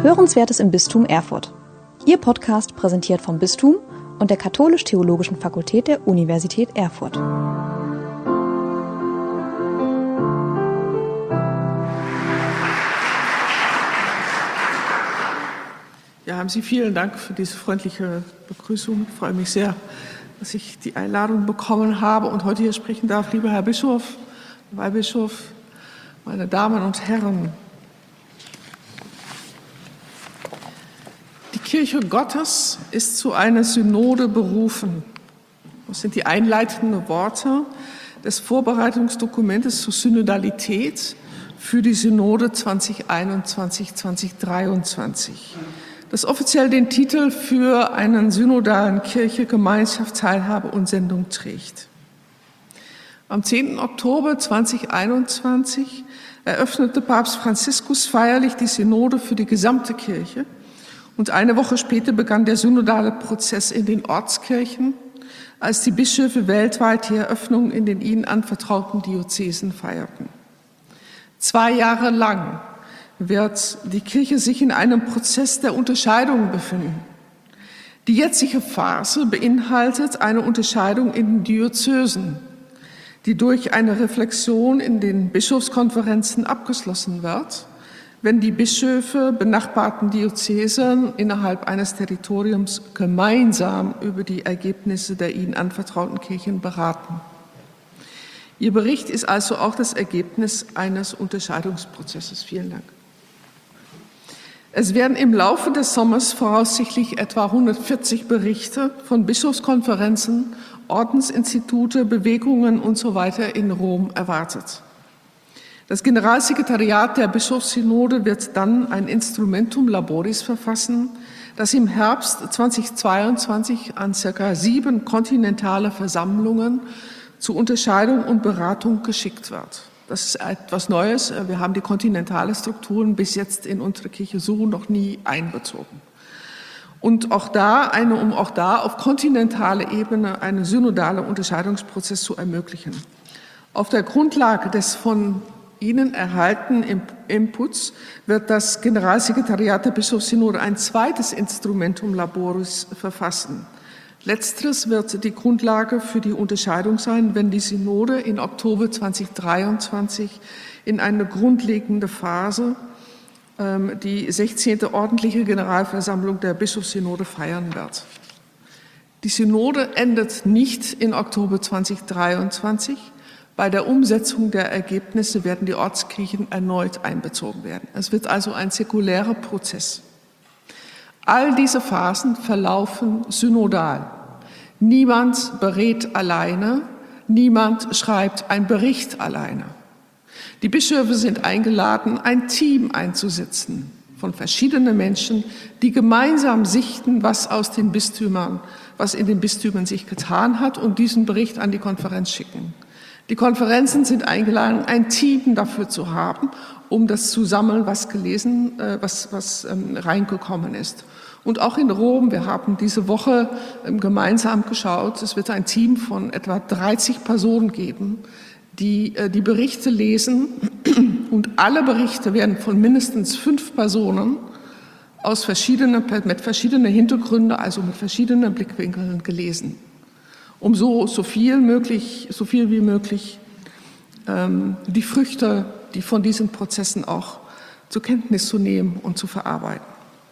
Hörenswertes im Bistum Erfurt. Ihr Podcast präsentiert vom Bistum und der Katholisch-Theologischen Fakultät der Universität Erfurt. Ja, haben Sie vielen Dank für diese freundliche Begrüßung. Ich freue mich sehr, dass ich die Einladung bekommen habe und heute hier sprechen darf. Lieber Herr Bischof, Weihbischof, meine Damen und Herren. Die Kirche Gottes ist zu einer Synode berufen. Das sind die einleitenden Worte des Vorbereitungsdokumentes zur Synodalität für die Synode 2021-2023, das offiziell den Titel für einen synodalen Kirche, Gemeinschaft, Teilhabe und Sendung trägt. Am 10. Oktober 2021 eröffnete Papst Franziskus feierlich die Synode für die gesamte Kirche und eine Woche später begann der synodale Prozess in den Ortskirchen, als die Bischöfe weltweit die Eröffnung in den ihnen anvertrauten Diözesen feierten. 2 Jahre lang wird die Kirche sich in einem Prozess der Unterscheidung befinden. Die jetzige Phase beinhaltet eine Unterscheidung in den Diözesen, die durch eine Reflexion in den Bischofskonferenzen abgeschlossen wird, wenn die Bischöfe benachbarten Diözesen innerhalb eines Territoriums gemeinsam über die Ergebnisse der ihnen anvertrauten Kirchen beraten. Ihr Bericht ist also auch das Ergebnis eines Unterscheidungsprozesses. Vielen Dank. Es werden im Laufe des Sommers voraussichtlich etwa 140 Berichte von Bischofskonferenzen, Ordensinstitute, Bewegungen usw. in Rom erwartet. Das Generalsekretariat der Bischofssynode wird dann ein Instrumentum Laboris verfassen, das im Herbst 2022 an ca. 7 kontinentale Versammlungen zur Unterscheidung und Beratung geschickt wird. Das ist etwas Neues. Wir haben die kontinentale Strukturen bis jetzt in unsere Kirche so noch nie einbezogen. Und auch da, um auch da auf kontinentaler Ebene einen synodalen Unterscheidungsprozess zu ermöglichen. Auf der Grundlage des von Ihnen erhaltenen Inputs wird das Generalsekretariat der Bischofssynode ein zweites Instrumentum Laboris verfassen. Letzteres wird die Grundlage für die Unterscheidung sein, wenn die Synode in Oktober 2023 in eine grundlegende Phase die 16. ordentliche Generalversammlung der Bischofssynode feiern wird. Die Synode endet nicht in Oktober 2023. Bei der Umsetzung der Ergebnisse werden die Ortskirchen erneut einbezogen werden. Es wird also ein säkulärer Prozess. All diese Phasen verlaufen synodal. Niemand berät alleine, niemand schreibt einen Bericht alleine. Die Bischöfe sind eingeladen, ein Team einzusetzen von verschiedenen Menschen, die gemeinsam sichten, was in den Bistümern sich getan hat und diesen Bericht an die Konferenz schicken. Die Konferenzen sind eingeladen, ein Team dafür zu haben, um das zu sammeln, was reingekommen ist. Und auch in Rom, wir haben diese Woche gemeinsam geschaut, es wird ein Team von etwa 30 Personen geben, die die Berichte lesen. Und alle Berichte werden von mindestens 5 Personen mit verschiedenen Hintergründen, also mit verschiedenen Blickwinkeln gelesen, um so viel wie möglich die Früchte, die von diesen Prozessen auch zur Kenntnis zu nehmen und zu verarbeiten.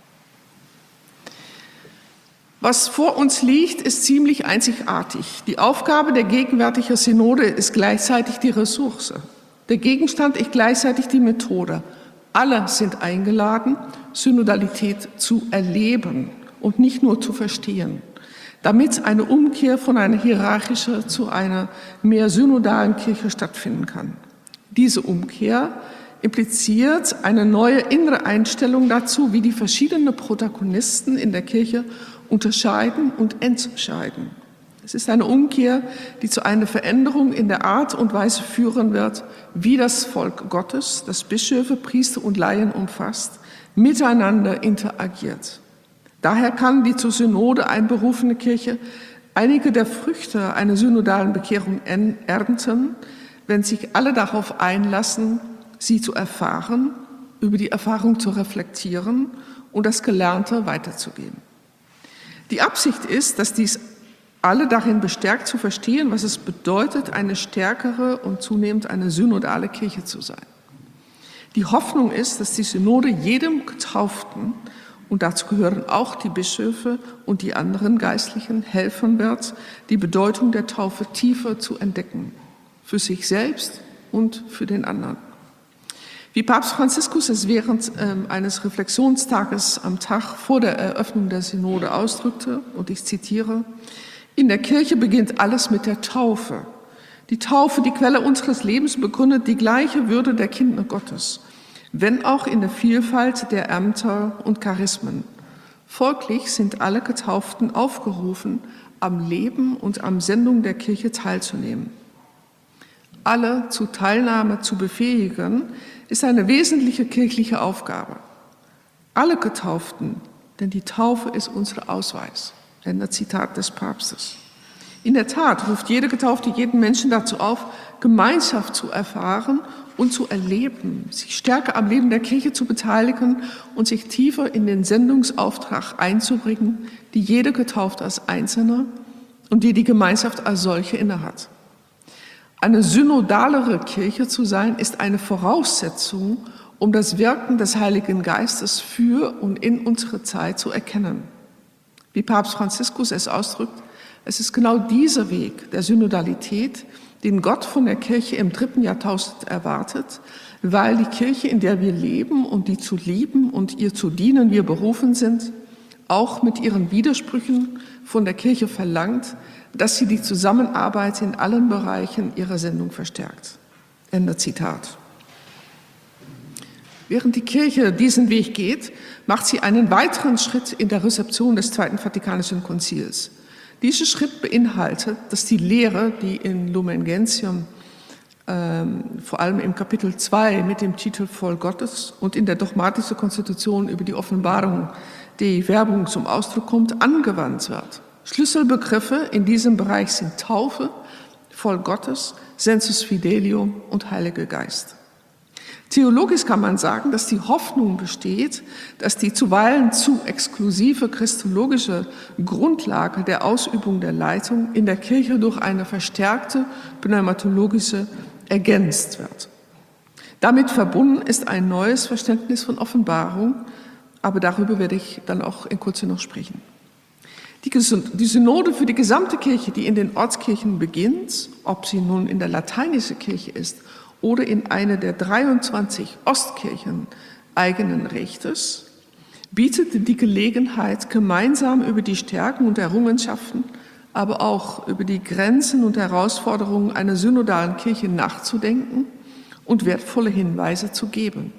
Was vor uns liegt, ist ziemlich einzigartig. Die Aufgabe der gegenwärtigen Synode ist gleichzeitig die Ressource. Der Gegenstand ist gleichzeitig die Methode. Alle sind eingeladen, Synodalität zu erleben und nicht nur zu verstehen, damit eine Umkehr von einer hierarchischen zu einer mehr synodalen Kirche stattfinden kann. Diese Umkehr impliziert eine neue innere Einstellung dazu, wie die verschiedenen Protagonisten in der Kirche unterscheiden und entscheiden. Es ist eine Umkehr, die zu einer Veränderung in der Art und Weise führen wird, wie das Volk Gottes, das Bischöfe, Priester und Laien umfasst, miteinander interagiert. Daher kann die zur Synode einberufene Kirche einige der Früchte einer synodalen Bekehrung ernten, wenn sich alle darauf einlassen, sie zu erfahren, über die Erfahrung zu reflektieren und das Gelernte weiterzugeben. Die Absicht ist, dass dies alle darin bestärkt zu verstehen, was es bedeutet, eine stärkere und zunehmend eine synodale Kirche zu sein. Die Hoffnung ist, dass die Synode jedem Getauften, und dazu gehören auch die Bischöfe und die anderen Geistlichen, helfen wird, die Bedeutung der Taufe tiefer zu entdecken, für sich selbst und für den anderen. Wie Papst Franziskus es während eines Reflexionstages am Tag vor der Eröffnung der Synode ausdrückte, und ich zitiere: In der Kirche beginnt alles mit der Taufe. Die Taufe, die Quelle unseres Lebens, begründet die gleiche Würde der Kinder Gottes, wenn auch in der Vielfalt der Ämter und Charismen. Folglich sind alle Getauften aufgerufen, am Leben und am Sendung der Kirche teilzunehmen. Alle zu Teilnahme zu befähigen, ist eine wesentliche kirchliche Aufgabe. Alle Getauften, denn die Taufe ist unser Ausweis. Ende Zitat des Papstes. In der Tat ruft jede Getaufte jeden Menschen dazu auf, Gemeinschaft zu erfahren und zu erleben, sich stärker am Leben der Kirche zu beteiligen und sich tiefer in den Sendungsauftrag einzubringen, die jede Getaufte als Einzelner und die Gemeinschaft als solche innehat. Eine synodalere Kirche zu sein, ist eine Voraussetzung, um das Wirken des Heiligen Geistes für und in unsere Zeit zu erkennen. Wie Papst Franziskus es ausdrückt, es ist genau dieser Weg der Synodalität, den Gott von der Kirche im 3. Jahrtausend erwartet, weil die Kirche, in der wir leben und die zu lieben und ihr zu dienen wir berufen sind, auch mit ihren Widersprüchen von der Kirche verlangt, dass sie die Zusammenarbeit in allen Bereichen ihrer Sendung verstärkt. Ende Zitat. Während die Kirche diesen Weg geht, macht sie einen weiteren Schritt in der Rezeption des Zweiten Vatikanischen Konzils. Dieser Schritt beinhaltet, dass die Lehre, die in Lumen Gentium vor allem im Kapitel 2 mit dem Titel Voll Gottes und in der dogmatischen Konstitution über die Offenbarung Dei Verbum zum Ausdruck kommt, angewandt wird. Schlüsselbegriffe in diesem Bereich sind Taufe, Voll Gottes, Sensus Fidelium und Heiliger Geist. Theologisch kann man sagen, dass die Hoffnung besteht, dass die zuweilen zu exklusive christologische Grundlage der Ausübung der Leitung in der Kirche durch eine verstärkte pneumatologische ergänzt wird. Damit verbunden ist ein neues Verständnis von Offenbarung, aber darüber werde ich dann auch in Kürze noch sprechen. Die Synode für die gesamte Kirche, die in den Ortskirchen beginnt, ob sie nun in der lateinischen Kirche ist oder in einer der 23 Ostkirchen eigenen Rechtes, bietet die Gelegenheit, gemeinsam über die Stärken und Errungenschaften, aber auch über die Grenzen und Herausforderungen einer synodalen Kirche nachzudenken und wertvolle Hinweise zu geben.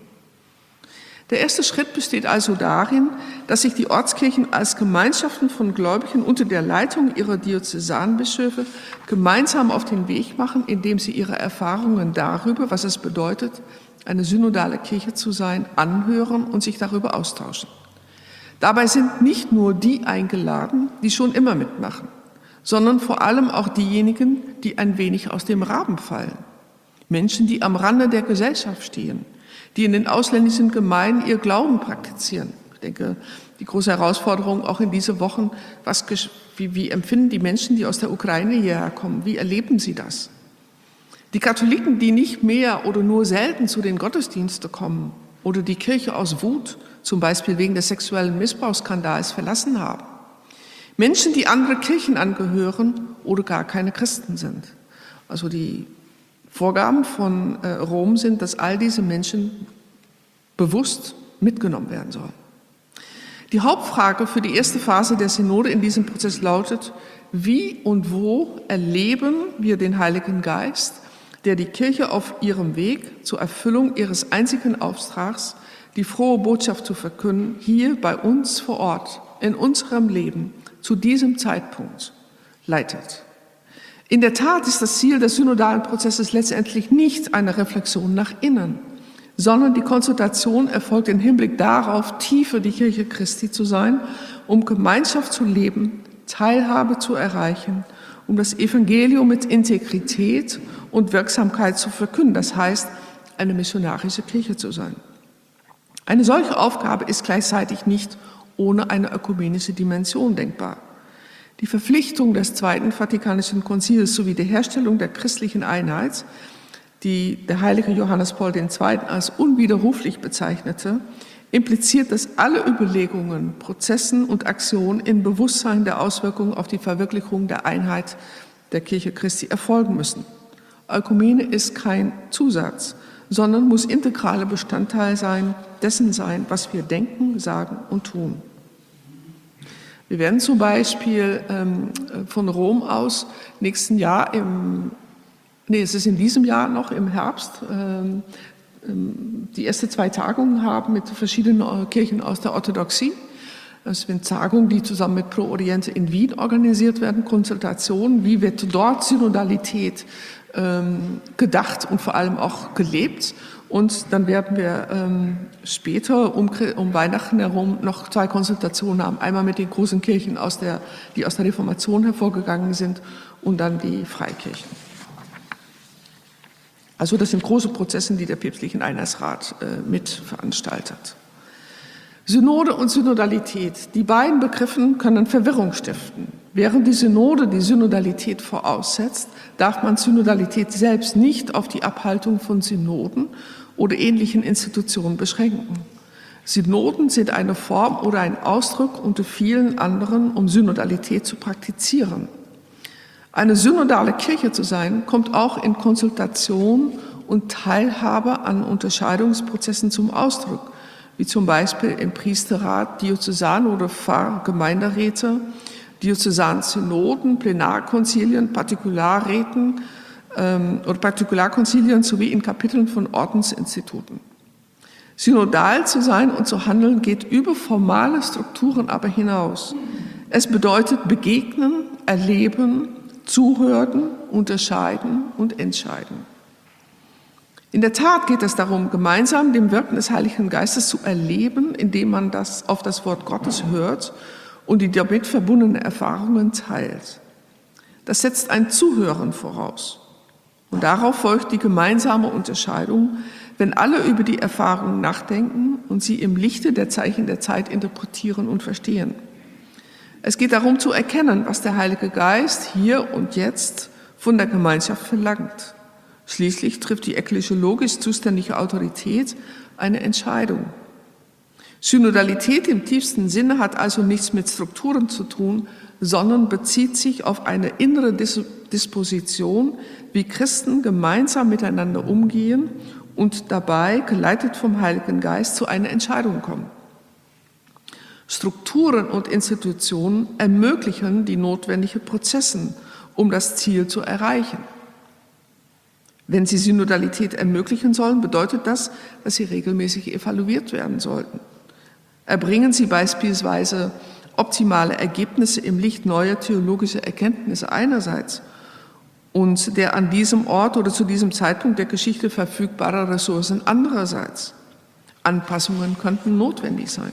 Der erste Schritt besteht also darin, dass sich die Ortskirchen als Gemeinschaften von Gläubigen unter der Leitung ihrer Diözesanbischöfe gemeinsam auf den Weg machen, indem sie ihre Erfahrungen darüber, was es bedeutet, eine synodale Kirche zu sein, anhören und sich darüber austauschen. Dabei sind nicht nur die eingeladen, die schon immer mitmachen, sondern vor allem auch diejenigen, die ein wenig aus dem Rahmen fallen. Menschen, die am Rande der Gesellschaft stehen, die in den ausländischen Gemeinden ihr Glauben praktizieren. Ich denke, die große Herausforderung auch in diesen Wochen, wie empfinden die Menschen, die aus der Ukraine hierher kommen, wie erleben sie das? Die Katholiken, die nicht mehr oder nur selten zu den Gottesdiensten kommen oder die Kirche aus Wut, zum Beispiel wegen des sexuellen Missbrauchsskandals, verlassen haben. Menschen, die andere Kirchen angehören oder gar keine Christen sind. Also die Vorgaben von Rom sind, dass all diese Menschen bewusst mitgenommen werden sollen. Die Hauptfrage für die erste Phase der Synode in diesem Prozess lautet: Wie und wo erleben wir den Heiligen Geist, der die Kirche auf ihrem Weg zur Erfüllung ihres einzigen Auftrags, die frohe Botschaft zu verkünden, hier bei uns vor Ort, in unserem Leben, zu diesem Zeitpunkt leitet? In der Tat ist das Ziel des synodalen Prozesses letztendlich nicht eine Reflexion nach innen, sondern die Konsultation erfolgt im Hinblick darauf, tiefer die Kirche Christi zu sein, um Gemeinschaft zu leben, Teilhabe zu erreichen, um das Evangelium mit Integrität und Wirksamkeit zu verkünden, das heißt, eine missionarische Kirche zu sein. Eine solche Aufgabe ist gleichzeitig nicht ohne eine ökumenische Dimension denkbar. Die Verpflichtung des Zweiten Vatikanischen Konzils sowie die Herstellung der christlichen Einheit, die der heilige Johannes Paul II. Als unwiderruflich bezeichnete, impliziert, dass alle Überlegungen, Prozessen und Aktionen in Bewusstsein der Auswirkungen auf die Verwirklichung der Einheit der Kirche Christi erfolgen müssen. Ökumene ist kein Zusatz, sondern muss integraler Bestandteil dessen sein, was wir denken, sagen und tun. Wir werden zum Beispiel von Rom aus nächsten Jahr es ist in diesem Jahr noch im Herbst, die erste 2 Tagungen haben mit verschiedenen Kirchen aus der Orthodoxie. Es sind Tagungen, die zusammen mit Pro Oriente in Wien organisiert werden, Konsultationen, wie wird dort Synodalität gedacht und vor allem auch gelebt. Und dann werden wir später um Weihnachten herum noch 2 Konsultationen haben. Einmal mit den großen Kirchen, die aus der Reformation hervorgegangen sind, und dann die Freikirchen. Also das sind große Prozesse, die der Päpstlichen Einheitsrat mitveranstaltet. Synode und Synodalität, die beiden Begriffe können Verwirrung stiften. Während die Synode die Synodalität voraussetzt, darf man Synodalität selbst nicht auf die Abhaltung von Synoden oder ähnlichen Institutionen beschränken. Synoden sind eine Form oder ein Ausdruck unter vielen anderen, um Synodalität zu praktizieren. Eine synodale Kirche zu sein, kommt auch in Konsultation und Teilhabe an Unterscheidungsprozessen zum Ausdruck, wie zum Beispiel im Priesterrat, Diözesan- oder Pfarrgemeinderäte, Diözesansynoden, Plenarkonzilien, Partikularräten oder Partikularkonzilien sowie in Kapiteln von Ordensinstituten. Synodal zu sein und zu handeln geht über formale Strukturen aber hinaus. Es bedeutet begegnen, erleben, zuhören, unterscheiden und entscheiden. In der Tat geht es darum, gemeinsam dem Wirken des Heiligen Geistes zu erleben, indem man auf das Wort Gottes hört und die damit verbundenen Erfahrungen teilt. Das setzt ein Zuhören voraus. Und darauf folgt die gemeinsame Unterscheidung, wenn alle über die Erfahrungen nachdenken und sie im Lichte der Zeichen der Zeit interpretieren und verstehen. Es geht darum zu erkennen, was der Heilige Geist hier und jetzt von der Gemeinschaft verlangt. Schließlich trifft die ekklesiologisch zuständige Autorität eine Entscheidung. Synodalität im tiefsten Sinne hat also nichts mit Strukturen zu tun, sondern bezieht sich auf eine innere Disposition, wie Christen gemeinsam miteinander umgehen und dabei, geleitet vom Heiligen Geist, zu einer Entscheidung kommen. Strukturen und Institutionen ermöglichen die notwendigen Prozesse, um das Ziel zu erreichen. Wenn sie Synodalität ermöglichen sollen, bedeutet das, dass sie regelmäßig evaluiert werden sollten. Erbringen sie beispielsweise optimale Ergebnisse im Licht neuer theologischer Erkenntnisse einerseits und der an diesem Ort oder zu diesem Zeitpunkt der Geschichte verfügbarer Ressourcen andererseits. Anpassungen könnten notwendig sein.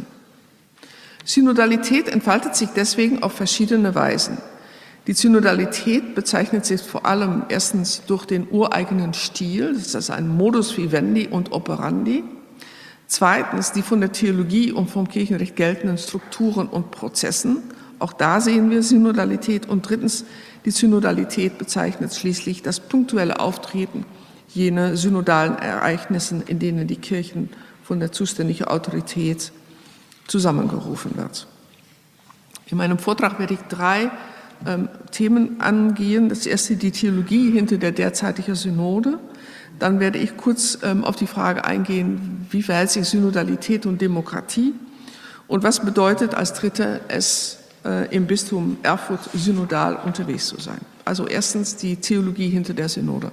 Synodalität entfaltet sich deswegen auf verschiedene Weisen. Die Synodalität bezeichnet sich vor allem erstens durch den ureigenen Stil, das ist ein Modus vivendi und operandi. Zweitens die von der Theologie und vom Kirchenrecht geltenden Strukturen und Prozessen. Auch da sehen wir Synodalität. Und drittens, die Synodalität bezeichnet schließlich das punktuelle Auftreten jener synodalen Ereignissen, in denen die Kirchen von der zuständigen Autorität zusammengerufen wird. In meinem Vortrag werde ich 3 Themen angehen. Das erste die Theologie hinter der derzeitigen Synode. Dann werde ich kurz auf die Frage eingehen, wie verhält sich Synodalität und Demokratie und was bedeutet als dritte es im Bistum Erfurt synodal unterwegs zu sein. Also erstens die Theologie hinter der Synode.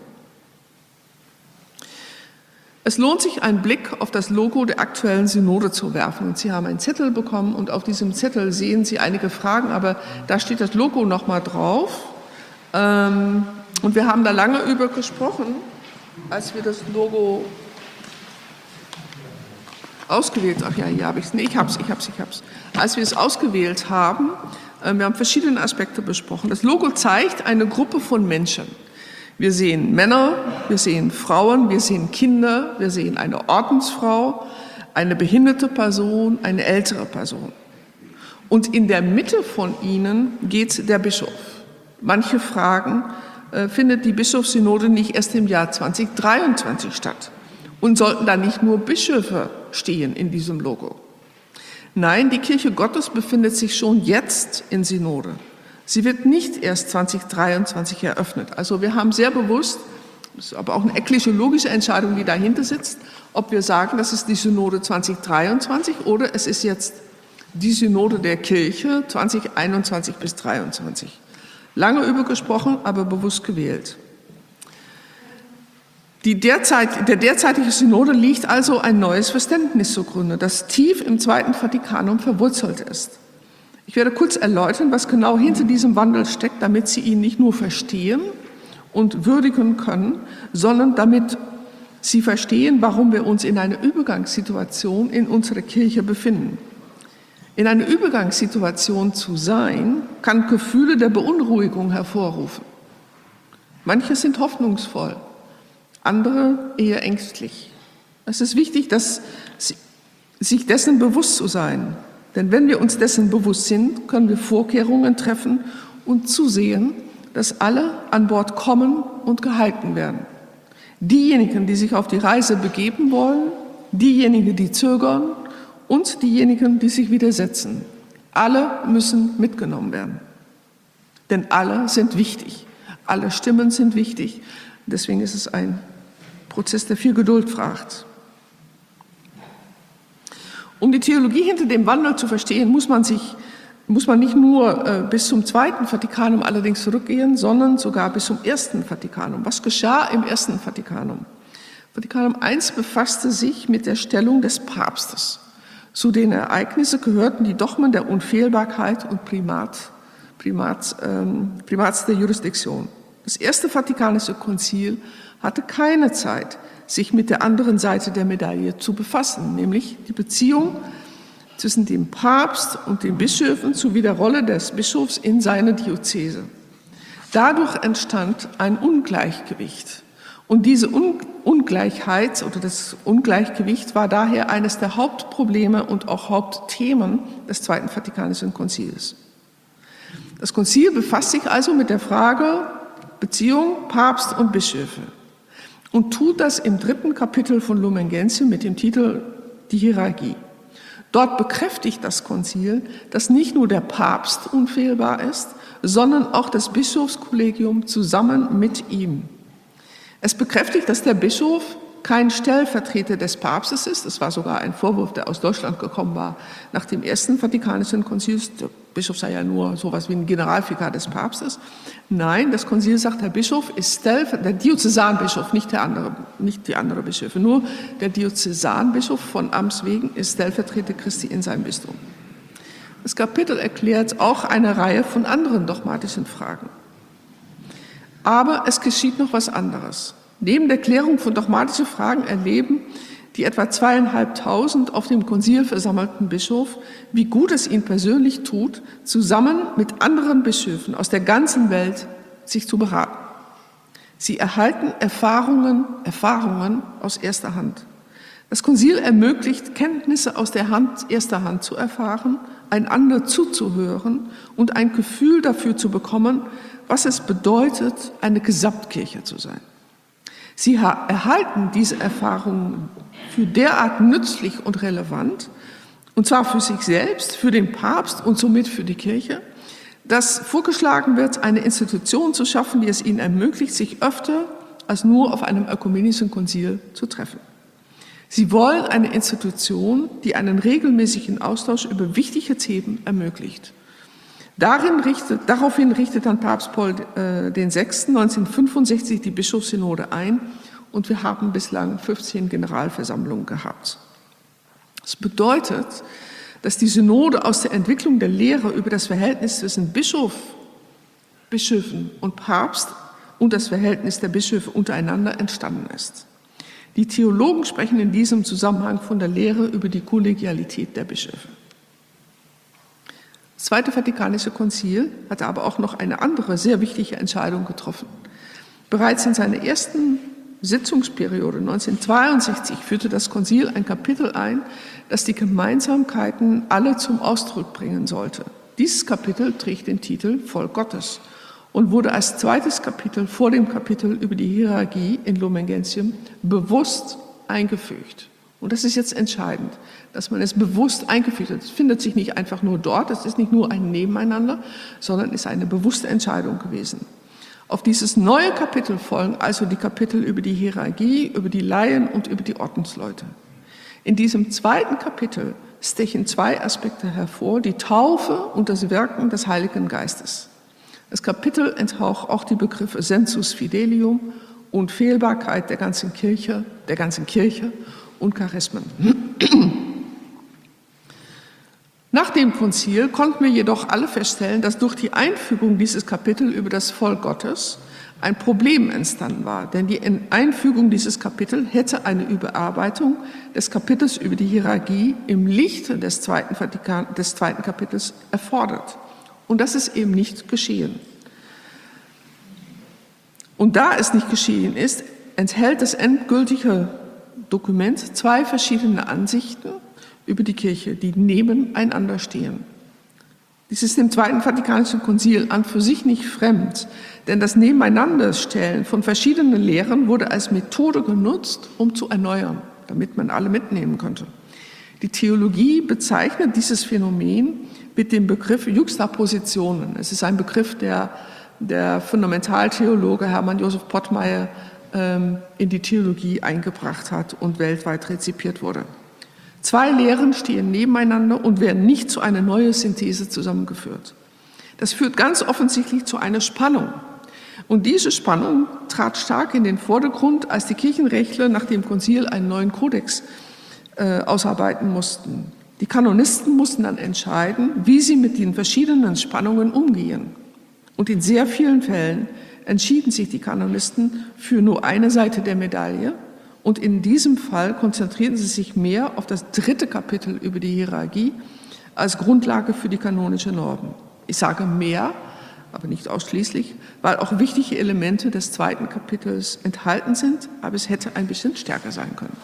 Es lohnt sich, einen Blick auf das Logo der aktuellen Synode zu werfen. Und Sie haben einen Zettel bekommen und auf diesem Zettel sehen Sie einige Fragen, aber da steht das Logo nochmal drauf. Und wir haben da lange über gesprochen, als wir das Logo ausgewählt haben. Ach ja, hier habe ich es. Nee, ich hab's. Als wir es ausgewählt haben, wir haben verschiedene Aspekte besprochen. Das Logo zeigt eine Gruppe von Menschen. Wir sehen Männer, wir sehen Frauen, wir sehen Kinder, wir sehen eine Ordensfrau, eine behinderte Person, eine ältere Person. Und in der Mitte von ihnen geht der Bischof. Manche fragen, findet die Bischofssynode nicht erst im Jahr 2023 statt? Und sollten da nicht nur Bischöfe stehen in diesem Logo? Nein, die Kirche Gottes befindet sich schon jetzt in Synode. Sie wird nicht erst 2023 eröffnet. Also wir haben sehr bewusst, das ist aber auch eine ekklesiologische Entscheidung, die dahinter sitzt, ob wir sagen, das ist die Synode 2023 oder es ist jetzt die Synode der Kirche 2021 bis 2023. Lange übergesprochen, aber bewusst gewählt. Der derzeitige Synode liegt also ein neues Verständnis zugrunde, das tief im Zweiten Vatikanum verwurzelt ist. Ich werde kurz erläutern, was genau hinter diesem Wandel steckt, damit Sie ihn nicht nur verstehen und würdigen können, sondern damit Sie verstehen, warum wir uns in einer Übergangssituation in unserer Kirche befinden. In einer Übergangssituation zu sein, kann Gefühle der Beunruhigung hervorrufen. Manche sind hoffnungsvoll, andere eher ängstlich. Es ist wichtig, sich dessen bewusst zu sein. Denn wenn wir uns dessen bewusst sind, können wir Vorkehrungen treffen und zusehen, dass alle an Bord kommen und gehalten werden. Diejenigen, die sich auf die Reise begeben wollen, diejenigen, die zögern und diejenigen, die sich widersetzen. Alle müssen mitgenommen werden. Denn alle sind wichtig. Alle Stimmen sind wichtig. Deswegen ist es ein Prozess, der viel Geduld fragt. Um die Theologie hinter dem Wandel zu verstehen, muss man nicht nur bis zum Zweiten Vatikanum allerdings zurückgehen, sondern sogar bis zum Ersten Vatikanum. Was geschah im Ersten Vatikanum? Vatikanum I befasste sich mit der Stellung des Papstes. Zu den Ereignissen gehörten die Dogmen der Unfehlbarkeit und Primats der Jurisdiktion. Das Erste Vatikanische Konzil hatte keine Zeit, sich mit der anderen Seite der Medaille zu befassen, nämlich die Beziehung zwischen dem Papst und den Bischöfen sowie der Rolle des Bischofs in seiner Diözese. Dadurch entstand ein Ungleichgewicht. Und diese Ungleichheit oder das Ungleichgewicht war daher eines der Hauptprobleme und auch Hauptthemen des Zweiten Vatikanischen Konzils. Das Konzil befasst sich also mit der Frage Beziehung Papst und Bischöfe und tut das im 3. Kapitel von Lumen Gentium mit dem Titel Die Hierarchie. Dort bekräftigt das Konzil, dass nicht nur der Papst unfehlbar ist, sondern auch das Bischofskollegium zusammen mit ihm. Es bekräftigt, dass der Bischof kein Stellvertreter des Papstes ist. Das war sogar ein Vorwurf, der aus Deutschland gekommen war nach dem Ersten Vatikanischen Konzil. Der Bischof sei ja nur sowas wie ein Generalvikar des Papstes. Nein, das Konzil sagt, der Bischof ist der Diözesanbischof, nicht die andere Bischöfe. Nur der Diözesanbischof von Amts wegen ist Stellvertreter Christi in seinem Bistum. Das Kapitel erklärt auch eine Reihe von anderen dogmatischen Fragen. Aber es geschieht noch was anderes. Neben der Klärung von dogmatischen Fragen erleben die etwa 2.500 auf dem Konzil versammelten Bischof, wie gut es ihnen persönlich tut, zusammen mit anderen Bischöfen aus der ganzen Welt sich zu beraten. Sie erhalten Erfahrungen aus erster Hand. Das Konzil ermöglicht, Kenntnisse aus der erster Hand zu erfahren, einander zuzuhören und ein Gefühl dafür zu bekommen, was es bedeutet, eine Gesamtkirche zu sein. Sie erhalten diese Erfahrungen für derart nützlich und relevant, und zwar für sich selbst, für den Papst und somit für die Kirche, dass vorgeschlagen wird, eine Institution zu schaffen, die es ihnen ermöglicht, sich öfter als nur auf einem ökumenischen Konzil zu treffen. Sie wollen eine Institution, die einen regelmäßigen Austausch über wichtige Themen ermöglicht. Daraufhin richtet dann Papst Paul VI. 1965 die Bischofssynode ein und wir haben bislang 15 Generalversammlungen gehabt. Das bedeutet, dass die Synode aus der Entwicklung der Lehre über das Verhältnis zwischen Bischöfen und Papst und das Verhältnis der Bischöfe untereinander entstanden ist. Die Theologen sprechen in diesem Zusammenhang von der Lehre über die Kollegialität der Bischöfe. Das Zweite Vatikanische Konzil hatte aber auch noch eine andere sehr wichtige Entscheidung getroffen. Bereits in seiner ersten Sitzungsperiode 1962 führte das Konzil ein Kapitel ein, das die Gemeinsamkeiten alle zum Ausdruck bringen sollte. Dieses Kapitel trägt den Titel Volk Gottes und wurde als zweites Kapitel vor dem Kapitel über die Hierarchie in Lumen Gentium bewusst eingefügt. Und das ist jetzt entscheidend, dass man es bewusst eingefügt hat. Es findet sich nicht einfach nur dort, es ist nicht nur ein Nebeneinander, sondern ist eine bewusste Entscheidung gewesen. Auf dieses neue Kapitel folgen also die Kapitel über die Hierarchie, über die Laien und über die Ordensleute. In diesem zweiten Kapitel stechen zwei Aspekte hervor, die Taufe und das Wirken des Heiligen Geistes. Das Kapitel enthaucht auch die Begriffe Sensus Fidelium, Unfehlbarkeit der ganzen Kirche und Charismen. Nach dem Konzil konnten wir jedoch alle feststellen, dass durch die Einfügung dieses Kapitels über das Volk Gottes ein Problem entstanden war. Denn die Einfügung dieses Kapitels hätte eine Überarbeitung des Kapitels über die Hierarchie im Lichte des zweiten Kapitels erfordert. Und das ist eben nicht geschehen. Und da es nicht geschehen ist, enthält das endgültige Dokument zwei verschiedene Ansichten über die Kirche, die nebeneinander stehen. Dies ist dem Zweiten Vatikanischen Konzil an für sich nicht fremd, denn das Nebeneinanderstellen von verschiedenen Lehren wurde als Methode genutzt, um zu erneuern, damit man alle mitnehmen konnte. Die Theologie bezeichnet dieses Phänomen mit dem Begriff Juxtapositionen. Es ist ein Begriff, der Fundamentaltheologe Hermann Josef Pottmeyer in die Theologie eingebracht hat und weltweit rezipiert wurde. Zwei Lehren stehen nebeneinander und werden nicht zu einer neuen Synthese zusammengeführt. Das führt ganz offensichtlich zu einer Spannung. Und diese Spannung trat stark in den Vordergrund, als die Kirchenrechtler nach dem Konzil einen neuen Kodex ausarbeiten mussten. Die Kanonisten mussten dann entscheiden, wie sie mit den verschiedenen Spannungen umgehen. Und in sehr vielen Fällen entschieden sich die Kanonisten für nur eine Seite der Medaille. Und in diesem Fall konzentrierten sie sich mehr auf das dritte Kapitel über die Hierarchie als Grundlage für die kanonische Norm. Ich sage mehr, aber nicht ausschließlich, weil auch wichtige Elemente des zweiten Kapitels enthalten sind, aber es hätte ein bisschen stärker sein können.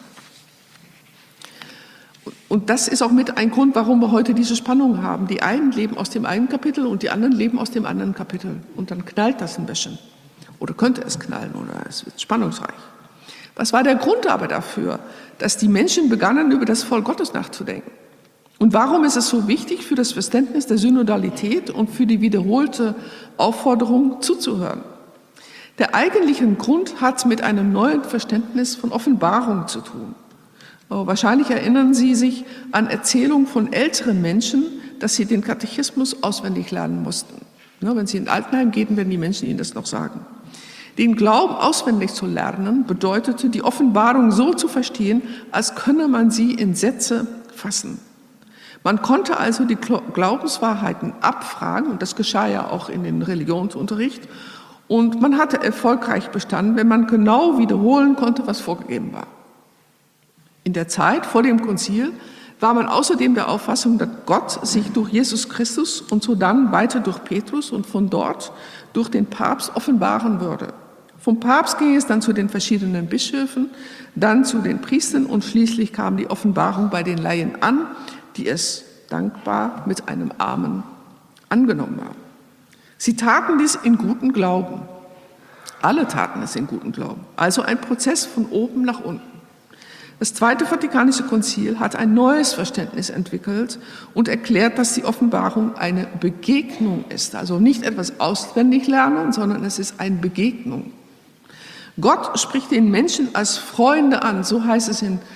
Und das ist auch mit ein Grund, warum wir heute diese Spannung haben. Die einen leben aus dem einen Kapitel und die anderen leben aus dem anderen Kapitel. Und dann knallt das ein bisschen. Oder könnte es knallen oder es wird spannungsreich. Was war der Grund aber dafür, dass die Menschen begannen, über das Volk Gottes nachzudenken? Und warum ist es so wichtig für das Verständnis der Synodalität und für die wiederholte Aufforderung zuzuhören? Der eigentliche Grund hat mit einem neuen Verständnis von Offenbarung zu tun. Wahrscheinlich erinnern Sie sich an Erzählungen von älteren Menschen, dass sie den Katechismus auswendig lernen mussten. Wenn Sie in Altenheim gehen, werden die Menschen Ihnen das noch sagen. Den Glauben auswendig zu lernen, bedeutete, die Offenbarung so zu verstehen, als könne man sie in Sätze fassen. Man konnte also die Glaubenswahrheiten abfragen, und das geschah ja auch in den Religionsunterricht, und man hatte erfolgreich bestanden, wenn man genau wiederholen konnte, was vorgegeben war. In der Zeit vor dem Konzil war man außerdem der Auffassung, dass Gott sich durch Jesus Christus und so dann weiter durch Petrus und von dort durch den Papst offenbaren würde. Vom Papst ging es dann zu den verschiedenen Bischöfen, dann zu den Priestern und schließlich kam die Offenbarung bei den Laien an, die es dankbar mit einem Amen angenommen haben. Sie taten dies in gutem Glauben. Alle taten es in gutem Glauben. Also ein Prozess von oben nach unten. Das Zweite Vatikanische Konzil hat ein neues Verständnis entwickelt und erklärt, dass die Offenbarung eine Begegnung ist. Also nicht etwas auswendig lernen, sondern es ist eine Begegnung. Gott spricht den Menschen als Freunde an, so heißt es in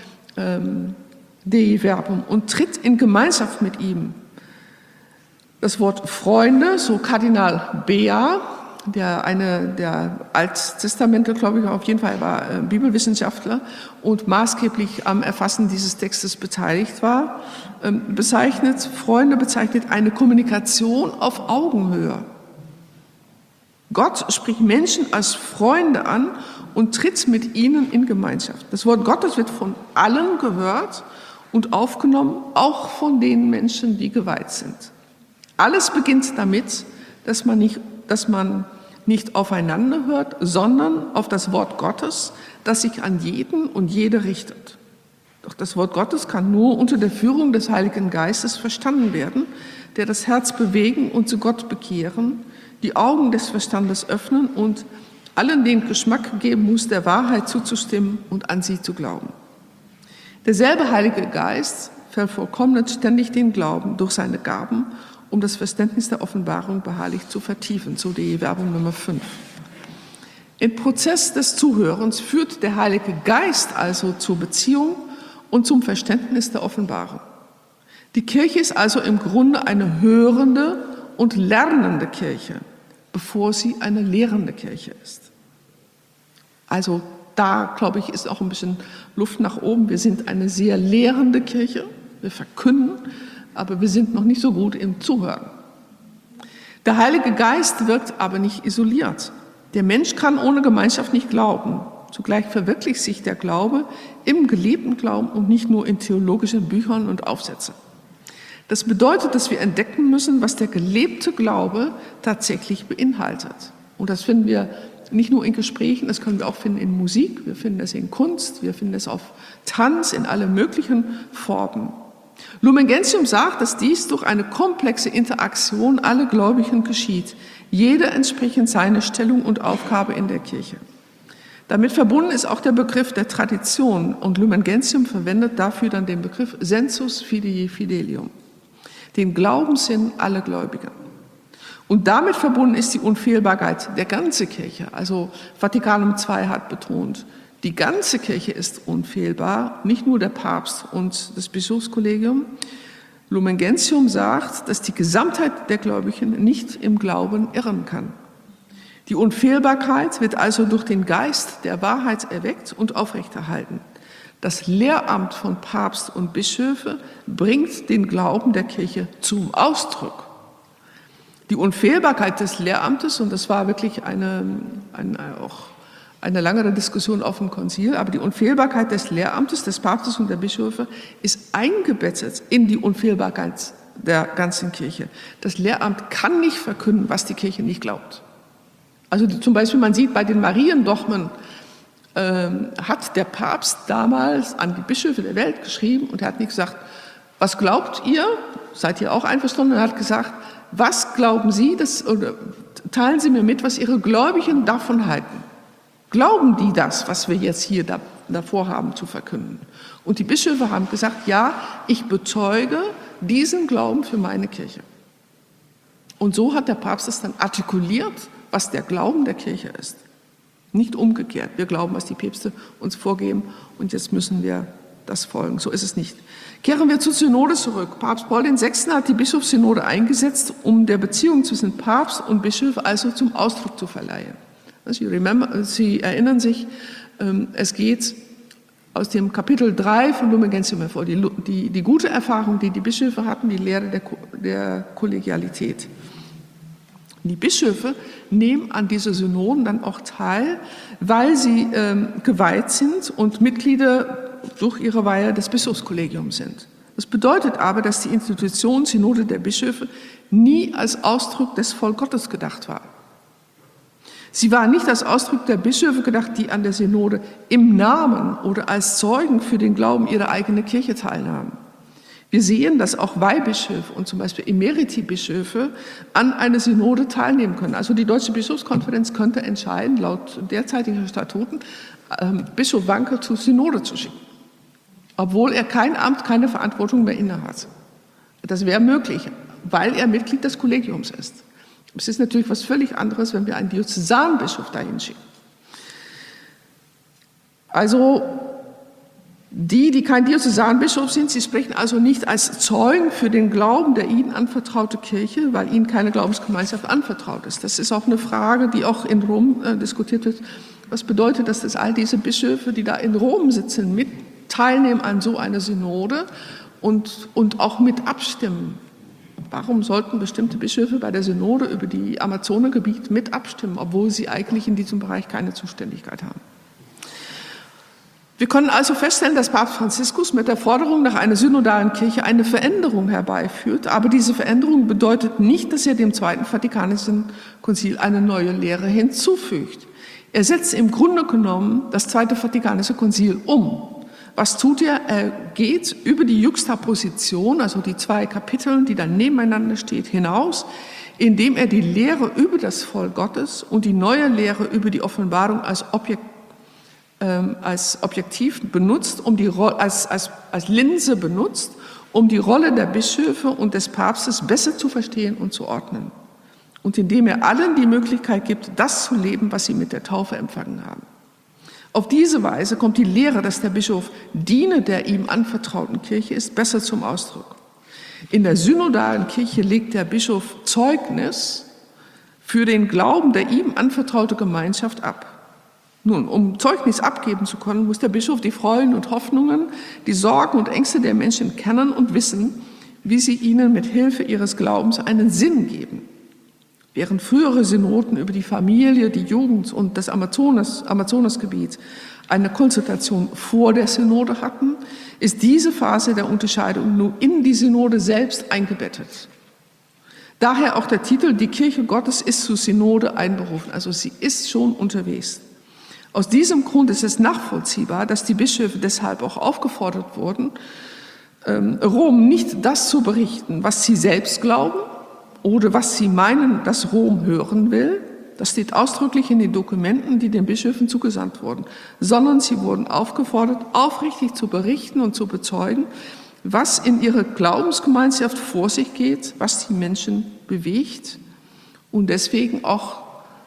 Dei Verbum, und tritt in Gemeinschaft mit ihm. Das Wort Freunde, so Kardinal Bea, der Alttestamente, glaube ich, auf jeden Fall war Bibelwissenschaftler und maßgeblich am Erfassen dieses Textes beteiligt war, bezeichnet eine Kommunikation auf Augenhöhe. Gott spricht Menschen als Freunde an und tritt mit ihnen in Gemeinschaft. Das Wort Gottes wird von allen gehört und aufgenommen, auch von den Menschen, die geweiht sind. Alles beginnt damit, dass man nicht aufeinander hört, sondern auf das Wort Gottes, das sich an jeden und jede richtet. Doch das Wort Gottes kann nur unter der Führung des Heiligen Geistes verstanden werden, der das Herz bewegen und zu Gott bekehren, die Augen des Verstandes öffnen und allen den Geschmack geben muss, der Wahrheit zuzustimmen und an sie zu glauben. Derselbe Heilige Geist vervollkommnet ständig den Glauben durch seine Gaben, um das Verständnis der Offenbarung beharrlich zu vertiefen, so die Werbung Nummer 5. Im Prozess des Zuhörens führt der Heilige Geist also zur Beziehung und zum Verständnis der Offenbarung. Die Kirche ist also im Grunde eine hörende und lernende Kirche, bevor sie eine lehrende Kirche ist. Also da, glaube ich, ist auch ein bisschen Luft nach oben. Wir sind eine sehr lehrende Kirche, wir verkünden, aber wir sind noch nicht so gut im Zuhören. Der Heilige Geist wirkt aber nicht isoliert. Der Mensch kann ohne Gemeinschaft nicht glauben. Zugleich verwirklicht sich der Glaube im gelebten Glauben und nicht nur in theologischen Büchern und Aufsätzen. Das bedeutet, dass wir entdecken müssen, was der gelebte Glaube tatsächlich beinhaltet. Und das finden wir nicht nur in Gesprächen, das können wir auch finden in Musik, wir finden es in Kunst, wir finden es auf Tanz, in alle möglichen Formen. Lumen Gentium sagt, dass dies durch eine komplexe Interaktion aller Gläubigen geschieht, jeder entsprechend seiner Stellung und Aufgabe in der Kirche. Damit verbunden ist auch der Begriff der Tradition und Lumen Gentium verwendet dafür dann den Begriff Sensus Fidei Fidelium, den Glaubenssinn aller Gläubigen. Und damit verbunden ist die Unfehlbarkeit der ganzen Kirche. Also Vatikanum II hat betont, die ganze Kirche ist unfehlbar, nicht nur der Papst und das Bischofskollegium. Lumen Gentium sagt, dass die Gesamtheit der Gläubigen nicht im Glauben irren kann. Die Unfehlbarkeit wird also durch den Geist der Wahrheit erweckt und aufrechterhalten. Das Lehramt von Papst und Bischöfe bringt den Glauben der Kirche zum Ausdruck. Die Unfehlbarkeit des Lehramtes, und das war wirklich eine langere Diskussion auf dem Konzil, aber die Unfehlbarkeit des Lehramtes, des Papstes und der Bischöfe ist eingebettet in die Unfehlbarkeit der ganzen Kirche. Das Lehramt kann nicht verkünden, was die Kirche nicht glaubt. Also zum Beispiel, man sieht bei den Mariendogmen, hat der Papst damals an die Bischöfe der Welt geschrieben und er hat nicht gesagt, was glaubt ihr? Seid ihr auch einverstanden? Er hat gesagt, was glauben Sie, oder teilen Sie mir mit, was Ihre Gläubigen davon halten. Glauben die das, was wir jetzt hier davor haben zu verkünden? Und die Bischöfe haben gesagt, ja, ich bezeuge diesen Glauben für meine Kirche. Und so hat der Papst es dann artikuliert, was der Glauben der Kirche ist. Nicht umgekehrt. Wir glauben, was die Päpste uns vorgeben und jetzt müssen wir das folgen. So ist es nicht. Kehren wir zur Synode zurück. Papst Paul VI. Hat die Bischofssynode eingesetzt, um der Beziehung zwischen Papst und Bischof also zum Ausdruck zu verleihen. Sie erinnern sich, es geht aus dem Kapitel 3 von Lumen Gentium hervor, die gute Erfahrung, die die Bischöfe hatten, die Lehre der Kollegialität. Die Bischöfe nehmen an diese Synoden dann auch teil, weil sie geweiht sind und Mitglieder durch ihre Weihe des Bischofskollegiums sind. Das bedeutet aber, dass die Institution Synode der Bischöfe nie als Ausdruck des Volk Gottes gedacht war. Sie war nicht als Ausdruck der Bischöfe gedacht, die an der Synode im Namen oder als Zeugen für den Glauben ihrer eigenen Kirche teilnahmen. Wir sehen, dass auch Weihbischöfe und zum Beispiel Emeriti-Bischöfe an einer Synode teilnehmen können. Also die Deutsche Bischofskonferenz könnte entscheiden, laut derzeitiger Statuten, Bischof Wanke zur Synode zu schicken, obwohl er kein Amt, keine Verantwortung mehr innehat. Das wäre möglich, weil er Mitglied des Kollegiums ist. Es ist natürlich was völlig anderes, wenn wir einen Diözesanbischof dahin schicken. Also die kein Diözesanbischof sind, sie sprechen also nicht als Zeugen für den Glauben der ihnen anvertraute Kirche, weil ihnen keine Glaubensgemeinschaft anvertraut ist. Das ist auch eine Frage, die auch in Rom diskutiert wird. Was bedeutet das, dass all diese Bischöfe, die da in Rom sitzen, mit teilnehmen an so einer Synode und auch mit abstimmen? Warum sollten bestimmte Bischöfe bei der Synode über die Amazonegebiet mit abstimmen, obwohl sie eigentlich in diesem Bereich keine Zuständigkeit haben? Wir können also feststellen, dass Papst Franziskus mit der Forderung nach einer synodalen Kirche eine Veränderung herbeiführt. Aber diese Veränderung bedeutet nicht, dass er dem Zweiten Vatikanischen Konzil eine neue Lehre hinzufügt. Er setzt im Grunde genommen das Zweite Vatikanische Konzil um. Was tut er? Er geht über die Juxtaposition, also die zwei Kapitel, die dann nebeneinander steht, hinaus, indem er die Lehre über das Volk Gottes und die neue Lehre über die Offenbarung als Objektiv benutzt, als Linse benutzt, um die Rolle der Bischöfe und des Papstes besser zu verstehen und zu ordnen. Und indem er allen die Möglichkeit gibt, das zu leben, was sie mit der Taufe empfangen haben. Auf diese Weise kommt die Lehre, dass der Bischof Diener der ihm anvertrauten Kirche ist, besser zum Ausdruck. In der synodalen Kirche legt der Bischof Zeugnis für den Glauben der ihm anvertraute Gemeinschaft ab. Nun, um Zeugnis abgeben zu können, muss der Bischof die Freuden und Hoffnungen, die Sorgen und Ängste der Menschen kennen und wissen, wie sie ihnen mit Hilfe ihres Glaubens einen Sinn geben. Während frühere Synoden über die Familie, die Jugend und das Amazonasgebiet eine Konsultation vor der Synode hatten, ist diese Phase der Unterscheidung nun in die Synode selbst eingebettet. Daher auch der Titel, die Kirche Gottes ist zur Synode einberufen, also sie ist schon unterwegs. Aus diesem Grund ist es nachvollziehbar, dass die Bischöfe deshalb auch aufgefordert wurden, Rom nicht das zu berichten, was sie selbst glauben oder was sie meinen, dass Rom hören will. Das steht ausdrücklich in den Dokumenten, die den Bischöfen zugesandt wurden, sondern sie wurden aufgefordert, aufrichtig zu berichten und zu bezeugen, was in ihrer Glaubensgemeinschaft vor sich geht, was die Menschen bewegt und deswegen auch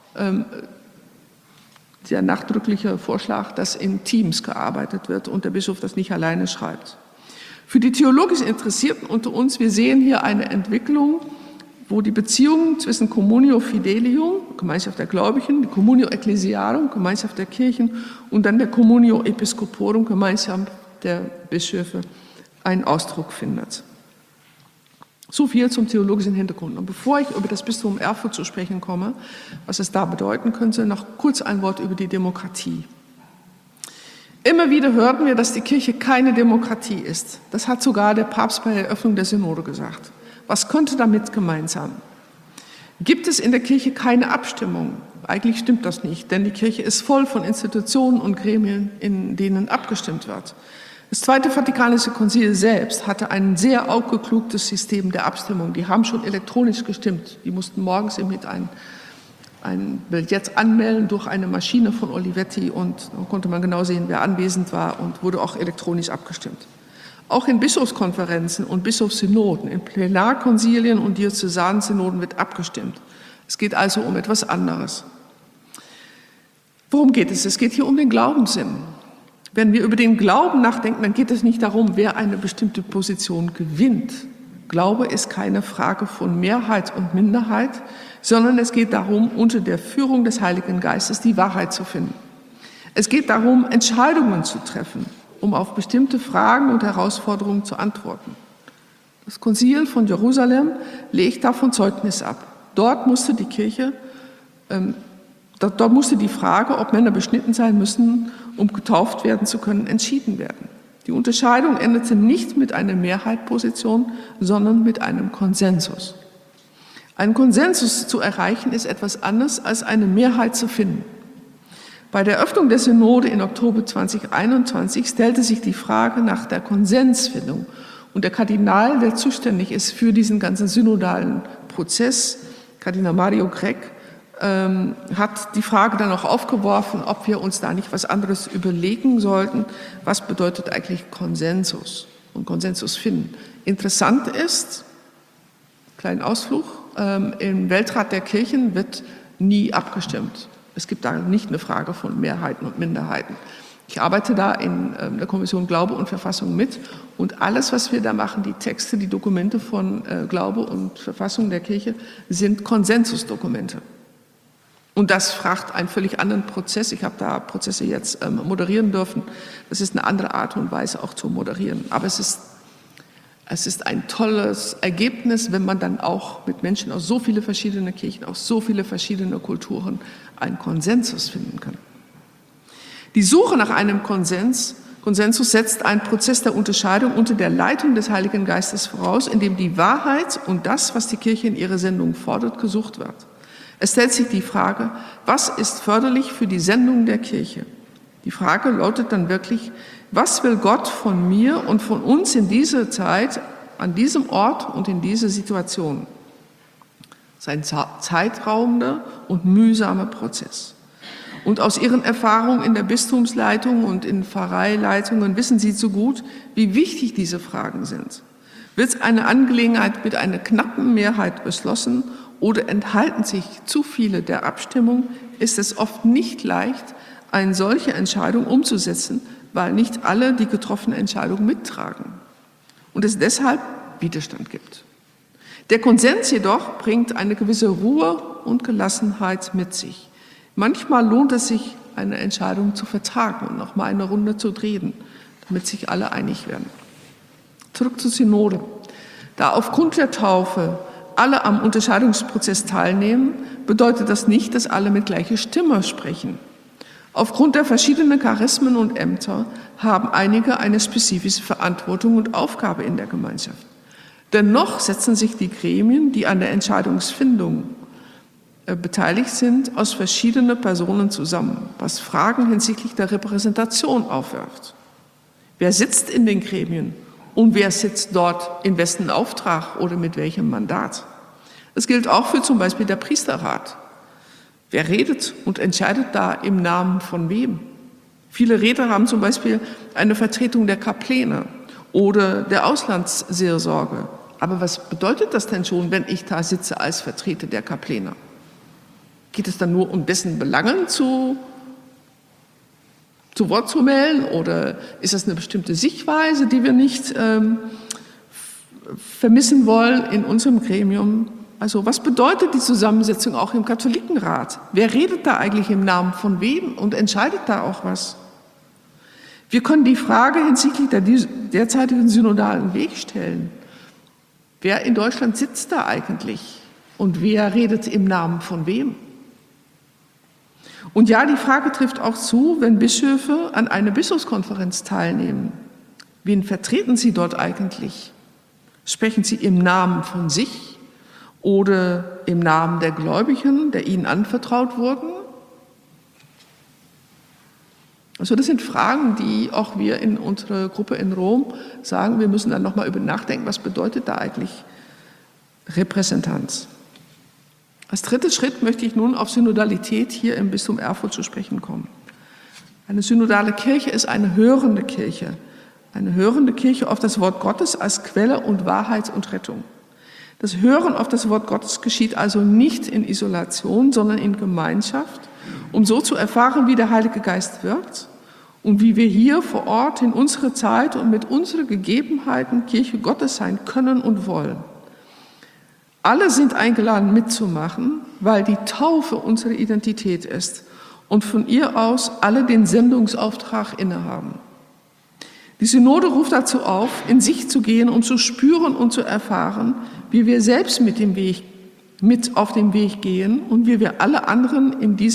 der nachdrückliche Vorschlag, dass in Teams gearbeitet wird und der Bischof das nicht alleine schreibt. Für die theologisch Interessierten unter uns, wir sehen hier eine Entwicklung, wo die Beziehung zwischen Communio Fidelium, Gemeinschaft der Gläubigen, die Communio Ecclesiarum, Gemeinschaft der Kirchen und dann der Communio Episcoporum, Gemeinschaft der Bischöfe, einen Ausdruck findet. So viel zum theologischen Hintergrund. Und bevor ich über das Bistum Erfurt zu sprechen komme, was es da bedeuten könnte, noch kurz ein Wort über die Demokratie. Immer wieder hörten wir, dass die Kirche keine Demokratie ist. Das hat sogar der Papst bei der Eröffnung der Synode gesagt. Was könnte damit gemeint sein? Gibt es in der Kirche keine Abstimmung? Eigentlich stimmt das nicht, denn die Kirche ist voll von Institutionen und Gremien, in denen abgestimmt wird. Das Zweite Vatikanische Konzil selbst hatte ein sehr ausgeklügeltes System der Abstimmung. Die haben schon elektronisch gestimmt. Die mussten morgens mit ein Billett anmelden durch eine Maschine von Olivetti und dann konnte man genau sehen, wer anwesend war und wurde auch elektronisch abgestimmt. Auch in Bischofskonferenzen und Bischofssynoden, in Plenarkonzilien und Diözesansynoden wird abgestimmt. Es geht also um etwas anderes. Worum geht es? Es geht hier um den Glaubenssinn. Wenn wir über den Glauben nachdenken, dann geht es nicht darum, wer eine bestimmte Position gewinnt. Glaube ist keine Frage von Mehrheit und Minderheit, sondern es geht darum, unter der Führung des Heiligen Geistes die Wahrheit zu finden. Es geht darum, Entscheidungen zu treffen, um auf bestimmte Fragen und Herausforderungen zu antworten. Das Konzil von Jerusalem legt davon Zeugnis ab. Dort musste die Kirche, dort musste die Frage, ob Männer beschnitten sein müssen, um getauft werden zu können, entschieden werden. Die Unterscheidung endete nicht mit einer Mehrheitsposition, sondern mit einem Konsensus. Einen Konsensus zu erreichen ist etwas anderes, als eine Mehrheit zu finden. Bei der Eröffnung der Synode in Oktober 2021 stellte sich die Frage nach der Konsensfindung. Und der Kardinal, der zuständig ist für diesen ganzen synodalen Prozess, Kardinal Mario Grech, hat die Frage dann auch aufgeworfen, ob wir uns da nicht was anderes überlegen sollten. Was bedeutet eigentlich Konsensus und Konsensus finden? Interessant ist, kleinen Ausflug, im Weltrat der Kirchen wird nie abgestimmt. Es gibt da nicht eine Frage von Mehrheiten und Minderheiten. Ich arbeite da in der Kommission Glaube und Verfassung mit und alles, was wir da machen, die Texte, die Dokumente von Glaube und Verfassung der Kirche, sind Konsensusdokumente. Und das fragt einen völlig anderen Prozess. Ich habe da Prozesse jetzt moderieren dürfen. Das ist eine andere Art und Weise auch zu moderieren. Aber es ist ein tolles Ergebnis, wenn man dann auch mit Menschen aus so vielen verschiedenen Kirchen, aus so vielen verschiedenen Kulturen einen Konsensus finden kann. Die Suche nach einem Konsens Konsensus setzt einen Prozess der Unterscheidung unter der Leitung des Heiligen Geistes voraus, in dem die Wahrheit und das, was die Kirche in ihrer Sendung fordert, gesucht wird. Es stellt sich die Frage, was ist förderlich für die Sendung der Kirche? Die Frage lautet dann wirklich, was will Gott von mir und von uns in dieser Zeit, an diesem Ort und in dieser Situation? Das ist ein zeitraubender und mühsamer Prozess. Und aus Ihren Erfahrungen in der Bistumsleitung und in Pfarreileitungen wissen Sie so gut, wie wichtig diese Fragen sind. Wird eine Angelegenheit mit einer knappen Mehrheit beschlossen oder enthalten sich zu viele der Abstimmung, ist es oft nicht leicht, eine solche Entscheidung umzusetzen, weil nicht alle die getroffene Entscheidung mittragen und es deshalb Widerstand gibt. Der Konsens jedoch bringt eine gewisse Ruhe und Gelassenheit mit sich. Manchmal lohnt es sich, eine Entscheidung zu vertagen und noch mal eine Runde zu drehen, damit sich alle einig werden. Zurück zur Synode. Da aufgrund der Taufe alle am Unterscheidungsprozess teilnehmen, bedeutet das nicht, dass alle mit gleicher Stimme sprechen. Aufgrund der verschiedenen Charismen und Ämter haben einige eine spezifische Verantwortung und Aufgabe in der Gemeinschaft. Dennoch setzen sich die Gremien, die an der Entscheidungsfindung beteiligt sind, aus verschiedenen Personen zusammen, was Fragen hinsichtlich der Repräsentation aufwirft. Wer sitzt in den Gremien und wer sitzt dort in wessen Auftrag oder mit welchem Mandat? Das gilt auch für zum Beispiel der Priesterrat. Wer redet und entscheidet da im Namen von wem? Viele Redner haben zum Beispiel eine Vertretung der Kapläne oder der Auslandsseelsorge. Aber was bedeutet das denn schon, wenn ich da sitze als Vertreter der Kapläne? Geht es dann nur um dessen Belangen zu Wort zu melden oder ist das eine bestimmte Sichtweise, die wir nicht vermissen wollen in unserem Gremium? Also was bedeutet die Zusammensetzung auch im Katholikenrat? Wer redet da eigentlich im Namen von wem und entscheidet da auch was? Wir können die Frage hinsichtlich der derzeitigen synodalen Weg stellen. Wer in Deutschland sitzt da eigentlich und wer redet im Namen von wem? Und ja, die Frage trifft auch zu, wenn Bischöfe an einer Bischofskonferenz teilnehmen. Wen vertreten sie dort eigentlich? Sprechen sie im Namen von sich oder im Namen der Gläubigen, der ihnen anvertraut wurden? Also das sind Fragen, die auch wir in unserer Gruppe in Rom sagen, wir müssen dann nochmal über nachdenken, was bedeutet da eigentlich Repräsentanz? Als dritten Schritt möchte ich nun auf Synodalität hier im Bistum Erfurt zu sprechen kommen. Eine synodale Kirche ist eine hörende Kirche auf das Wort Gottes als Quelle und Wahrheit und Rettung. Das Hören auf das Wort Gottes geschieht also nicht in Isolation, sondern in Gemeinschaft, um so zu erfahren, wie der Heilige Geist wirkt und wie wir hier vor Ort in unserer Zeit und mit unseren Gegebenheiten Kirche Gottes sein können und wollen. Alle sind eingeladen mitzumachen, weil die Taufe unsere Identität ist und von ihr aus alle den Sendungsauftrag innehaben. Die Synode ruft dazu auf, in sich zu gehen, um zu spüren und zu erfahren, wie wir selbst auf dem Weg gehen und wie wir alle anderen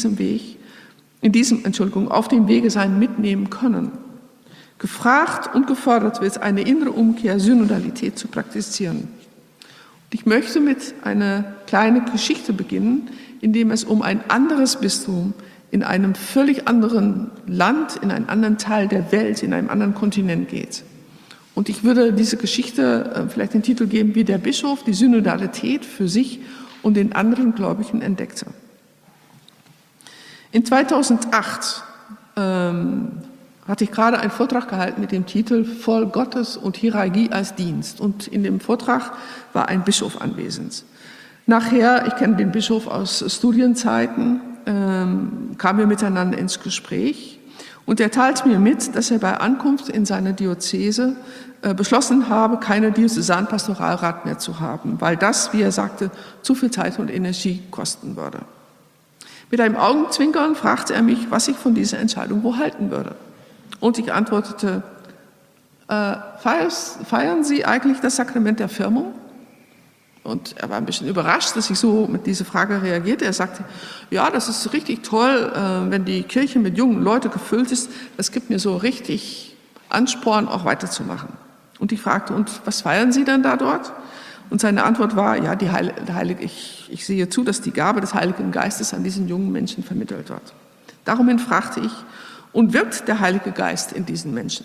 auf dem Wege sein mitnehmen können. Gefragt und gefordert wird, eine innere Umkehr, Synodalität zu praktizieren. Ich möchte mit einer kleinen Geschichte beginnen, in dem es um ein anderes Bistum in einem völlig anderen Land, in einem anderen Teil der Welt, in einem anderen Kontinent geht. Und ich würde diese Geschichte vielleicht den Titel geben, wie der Bischof die Synodalität für sich und den anderen Gläubigen entdeckte. In 2008 hatte ich gerade einen Vortrag gehalten mit dem Titel Voll Gottes und Hierarchie als Dienst. Und in dem Vortrag war ein Bischof anwesend. Nachher, ich kenne den Bischof aus Studienzeiten, kamen wir miteinander ins Gespräch. Und er teilte mir mit, dass er bei Ankunft in seine Diözese beschlossen habe, keinen Diözesanpastoralrat mehr zu haben, weil das, wie er sagte, zu viel Zeit und Energie kosten würde. Mit einem Augenzwinkern fragte er mich, was ich von dieser Entscheidung wohl halten würde. Und ich antwortete, feiern Sie eigentlich das Sakrament der Firmung? Und er war ein bisschen überrascht, dass ich so mit dieser Frage reagierte. Er sagte, ja, das ist richtig toll, wenn die Kirche mit jungen Leuten gefüllt ist. Das gibt mir so richtig anspornen, auch weiterzumachen. Und ich fragte, und was feiern Sie denn da dort? Und seine Antwort war, ja, ich sehe zu, dass die Gabe des Heiligen Geistes an diesen jungen Menschen vermittelt wird. Daraufhin fragte ich, und wirkt der Heilige Geist in diesen Menschen?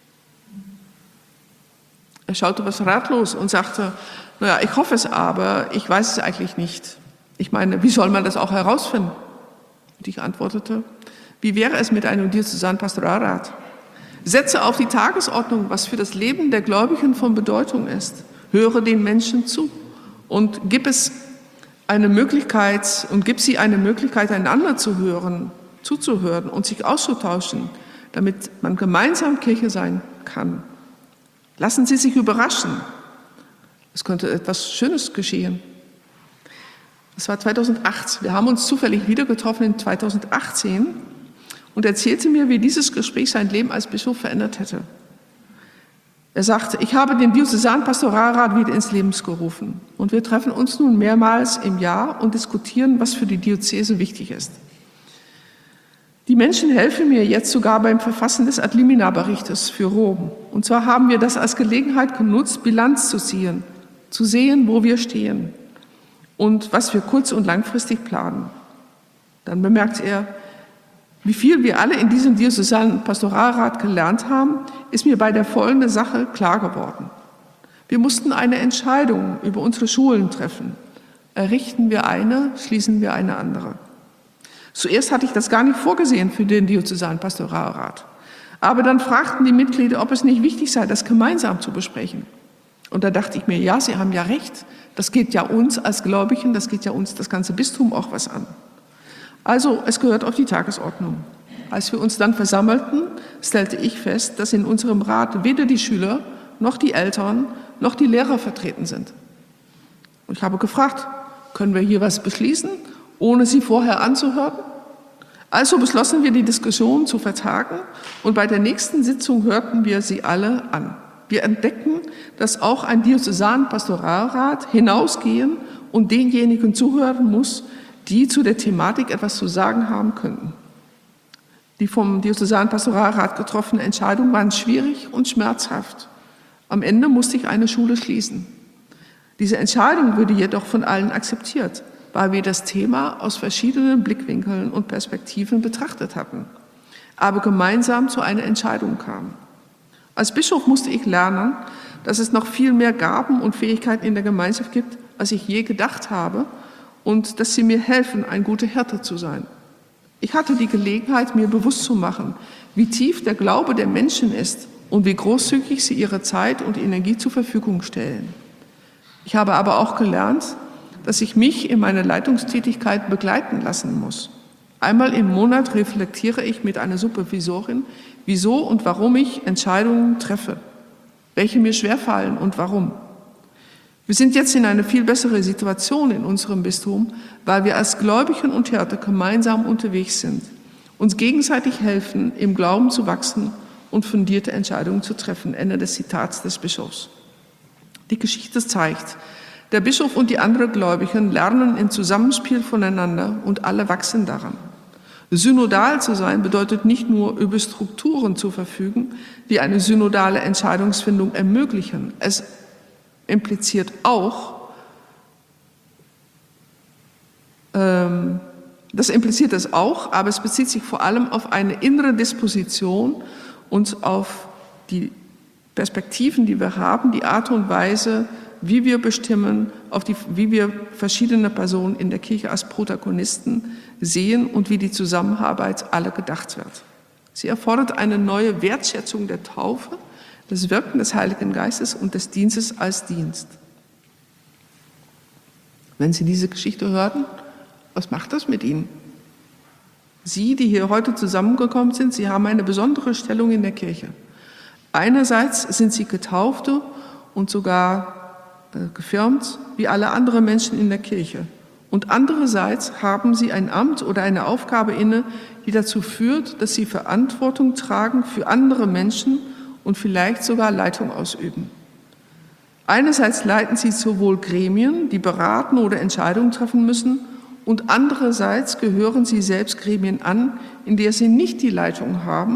Er schaute etwas ratlos und sagte, naja, ich hoffe es aber, ich weiß es eigentlich nicht. Ich meine, wie soll man das auch herausfinden? Und ich antwortete, wie wäre es mit einem diözesanen Pastoralrat? Setze auf die Tagesordnung, was für das Leben der Gläubigen von Bedeutung ist. Höre den Menschen zu und gib sie eine Möglichkeit, einander zu hören, zuzuhören und sich auszutauschen, damit man gemeinsam Kirche sein kann. Lassen Sie sich überraschen. Es könnte etwas Schönes geschehen. Das war 2008. Wir haben uns zufällig wieder getroffen in 2018 und er erzählte mir, wie dieses Gespräch sein Leben als Bischof verändert hätte. Er sagte, ich habe den diözesanen Pastoralrat wieder ins Leben gerufen und wir treffen uns nun mehrmals im Jahr und diskutieren, was für die Diözese wichtig ist. Die Menschen helfen mir jetzt sogar beim Verfassen des Ad limina-Berichtes für Rom. Und zwar haben wir das als Gelegenheit genutzt, Bilanz zu ziehen, zu sehen, wo wir stehen und was wir kurz- und langfristig planen. Dann bemerkt er, wie viel wir alle in diesem diözesanen Pastoralrat gelernt haben, ist mir bei der folgenden Sache klar geworden. Wir mussten eine Entscheidung über unsere Schulen treffen. Errichten wir eine, schließen wir eine andere. Zuerst hatte ich das gar nicht vorgesehen für den diözesanen Pastoralrat. Aber dann fragten die Mitglieder, ob es nicht wichtig sei, das gemeinsam zu besprechen. Und da dachte ich mir, ja, Sie haben ja recht. Das geht ja uns als Gläubigen, das geht ja uns, das ganze Bistum auch was an. Also, es gehört auf die Tagesordnung. Als wir uns dann versammelten, stellte ich fest, dass in unserem Rat weder die Schüler, noch die Eltern, noch die Lehrer vertreten sind. Und ich habe gefragt, können wir hier was beschließen, ohne sie vorher anzuhören? Also beschlossen wir, die Diskussion zu vertagen und bei der nächsten Sitzung hörten wir sie alle an. Wir entdeckten, dass auch ein diözesaner Pastoralrat hinausgehen und denjenigen zuhören muss, die zu der Thematik etwas zu sagen haben könnten. Die vom diözesanen Pastoralrat getroffenen Entscheidungen waren schwierig und schmerzhaft. Am Ende musste ich eine Schule schließen. Diese Entscheidung wurde jedoch von allen akzeptiert, weil wir das Thema aus verschiedenen Blickwinkeln und Perspektiven betrachtet hatten, aber gemeinsam zu einer Entscheidung kamen. Als Bischof musste ich lernen, dass es noch viel mehr Gaben und Fähigkeiten in der Gemeinschaft gibt, als ich je gedacht habe, und dass sie mir helfen, ein guter Hirte zu sein. Ich hatte die Gelegenheit, mir bewusst zu machen, wie tief der Glaube der Menschen ist und wie großzügig sie ihre Zeit und Energie zur Verfügung stellen. Ich habe aber auch gelernt, dass ich mich in meiner Leitungstätigkeit begleiten lassen muss. Einmal im Monat reflektiere ich mit einer Supervisorin, wieso und warum ich Entscheidungen treffe, welche mir schwerfallen und warum. Wir sind jetzt in einer viel bessere Situation in unserem Bistum, weil wir als Gläubigen und Hirte gemeinsam unterwegs sind, uns gegenseitig helfen, im Glauben zu wachsen und fundierte Entscheidungen zu treffen. Ende des Zitats des Bischofs. Die Geschichte zeigt, der Bischof und die anderen Gläubigen lernen im Zusammenspiel voneinander und alle wachsen daran. Synodal zu sein bedeutet nicht nur, über Strukturen zu verfügen, die eine synodale Entscheidungsfindung ermöglichen. Es impliziert auch, das impliziert es auch, aber es bezieht sich vor allem auf eine innere Disposition und auf die Perspektiven, die wir haben, die Art und Weise, wie wir bestimmen, wie wir verschiedene Personen in der Kirche als Protagonisten sehen und wie die Zusammenarbeit alle gedacht wird. Sie erfordert eine neue Wertschätzung der Taufe, das Wirken des Heiligen Geistes und des Dienstes als Dienst. Wenn Sie diese Geschichte hören, was macht das mit Ihnen? Sie, die hier heute zusammengekommen sind, Sie haben eine besondere Stellung in der Kirche. Einerseits sind Sie Getaufte und sogar gefirmt wie alle anderen Menschen in der Kirche. Und andererseits haben Sie ein Amt oder eine Aufgabe inne, die dazu führt, dass Sie Verantwortung tragen für andere Menschen und vielleicht sogar Leitung ausüben. Einerseits leiten Sie sowohl Gremien, die beraten oder Entscheidungen treffen müssen, und andererseits gehören Sie selbst Gremien an, in der Sie nicht die Leitung haben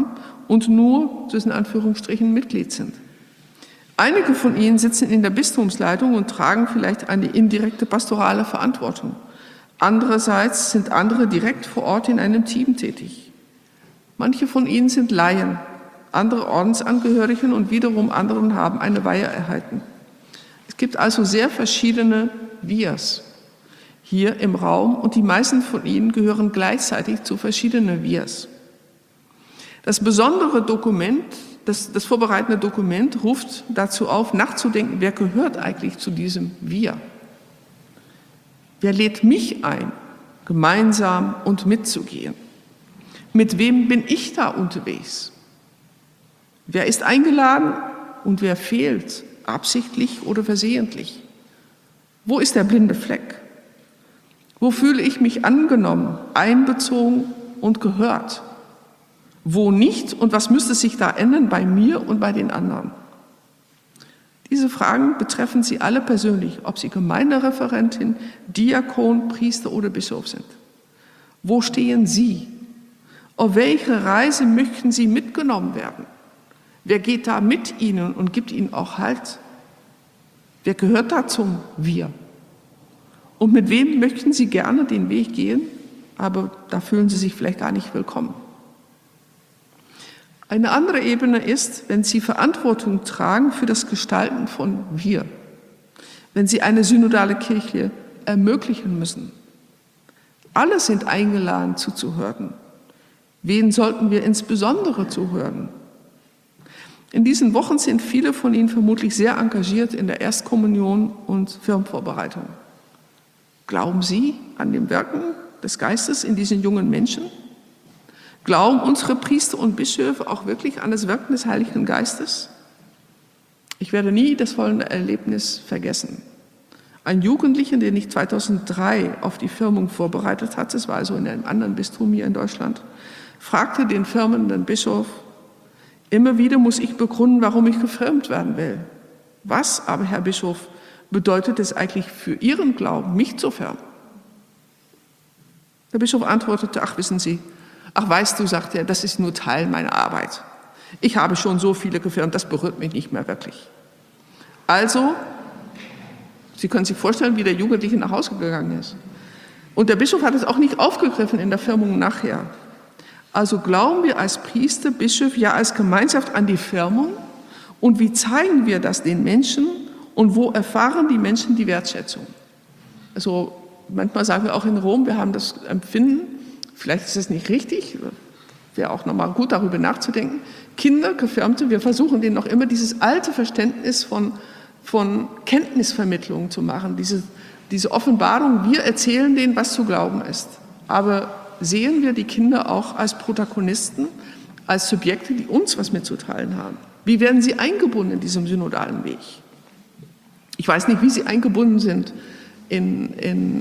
und nur, zwischen Anführungsstrichen, Mitglied sind. Einige von ihnen sitzen in der Bistumsleitung und tragen vielleicht eine indirekte pastorale Verantwortung. Andererseits sind andere direkt vor Ort in einem Team tätig. Manche von ihnen sind Laien, andere Ordensangehörigen und wiederum andere haben eine Weihe erhalten. Es gibt also sehr verschiedene Wirs hier im Raum und die meisten von ihnen gehören gleichzeitig zu verschiedenen Wirs. Das besondere Dokument, das vorbereitende Dokument ruft dazu auf, nachzudenken, wer gehört eigentlich zu diesem Wir? Wer lädt mich ein, gemeinsam und mitzugehen? Mit wem bin ich da unterwegs? Wer ist eingeladen und wer fehlt, absichtlich oder versehentlich? Wo ist der blinde Fleck? Wo fühle ich mich angenommen, einbezogen und gehört? Wo nicht und was müsste sich da ändern bei mir und bei den anderen? Diese Fragen betreffen Sie alle persönlich, ob Sie Gemeindereferentin, Diakon, Priester oder Bischof sind. Wo stehen Sie? Auf welche Reise möchten Sie mitgenommen werden? Wer geht da mit Ihnen und gibt Ihnen auch Halt? Wer gehört da zum Wir? Und mit wem möchten Sie gerne den Weg gehen, aber da fühlen Sie sich vielleicht gar nicht willkommen? Eine andere Ebene ist, wenn Sie Verantwortung tragen für das Gestalten von Wir, wenn Sie eine synodale Kirche ermöglichen müssen. Alle sind eingeladen zuzuhören. Wen sollten wir insbesondere zuhören? In diesen Wochen sind viele von Ihnen vermutlich sehr engagiert in der Erstkommunion und Firmenvorbereitung. Glauben Sie an dem Wirken des Geistes in diesen jungen Menschen? Glauben unsere Priester und Bischöfe auch wirklich an das Wirken des Heiligen Geistes? Ich werde nie das folgende Erlebnis vergessen. Ein Jugendlicher, den ich 2003 auf die Firmung vorbereitet hatte, das war also in einem anderen Bistum hier in Deutschland, fragte den firmenden Bischof: Immer wieder muss ich begründen, warum ich gefirmt werden will. Was aber, Herr Bischof, bedeutet es eigentlich für Ihren Glauben, mich zu firmen? Der Bischof antwortete: Ach, wissen Sie, weißt du, sagt er, das ist nur Teil meiner Arbeit. Ich habe schon so viele gefirmt, das berührt mich nicht mehr wirklich. Also, Sie können sich vorstellen, wie der Jugendliche nach Hause gegangen ist. Und der Bischof hat es auch nicht aufgegriffen in der Firmung nachher. Also glauben wir als Priester, Bischof, ja als Gemeinschaft an die Firmung? Und wie zeigen wir das den Menschen? Und wo erfahren die Menschen die Wertschätzung? Also manchmal sagen wir auch in Rom, wir haben das Empfinden, vielleicht ist es nicht richtig, wäre auch nochmal gut darüber nachzudenken. Kinder, Gefirmte, wir versuchen denen noch immer dieses alte Verständnis von Kenntnisvermittlung zu machen, diese Offenbarung, wir erzählen denen, was zu glauben ist. Aber sehen wir die Kinder auch als Protagonisten, als Subjekte, die uns was mitzuteilen haben? Wie werden sie eingebunden in diesem synodalen Weg? Ich weiß nicht, wie sie eingebunden sind in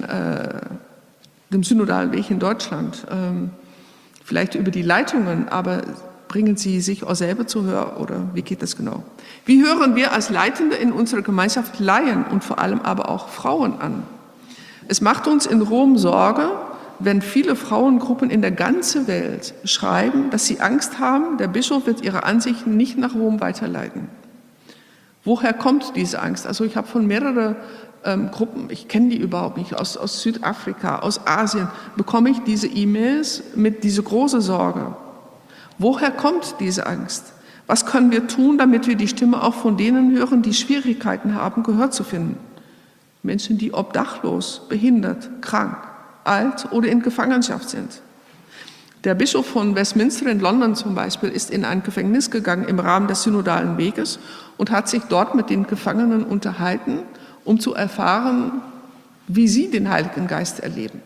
dem synodalen Weg in Deutschland. Vielleicht über die Leitungen, aber bringen Sie sich auch selber zu hören oder wie geht das genau? Wie hören wir als Leitende in unserer Gemeinschaft Laien und vor allem aber auch Frauen an? Es macht uns in Rom Sorge, wenn viele Frauengruppen in der ganzen Welt schreiben, dass sie Angst haben, der Bischof wird ihre Ansichten nicht nach Rom weiterleiten. Woher kommt diese Angst? Also ich habe von mehreren Gruppen, ich kenne die überhaupt nicht, aus Südafrika, aus Asien, bekomme ich diese E-Mails mit dieser großen Sorge. Woher kommt diese Angst? Was können wir tun, damit wir die Stimme auch von denen hören, die Schwierigkeiten haben, Gehör zu finden? Menschen, die obdachlos, behindert, krank, alt oder in Gefangenschaft sind. Der Bischof von Westminster in London zum Beispiel ist in ein Gefängnis gegangen im Rahmen des synodalen Weges und hat sich dort mit den Gefangenen unterhalten, um zu erfahren, wie sie den Heiligen Geist erleben.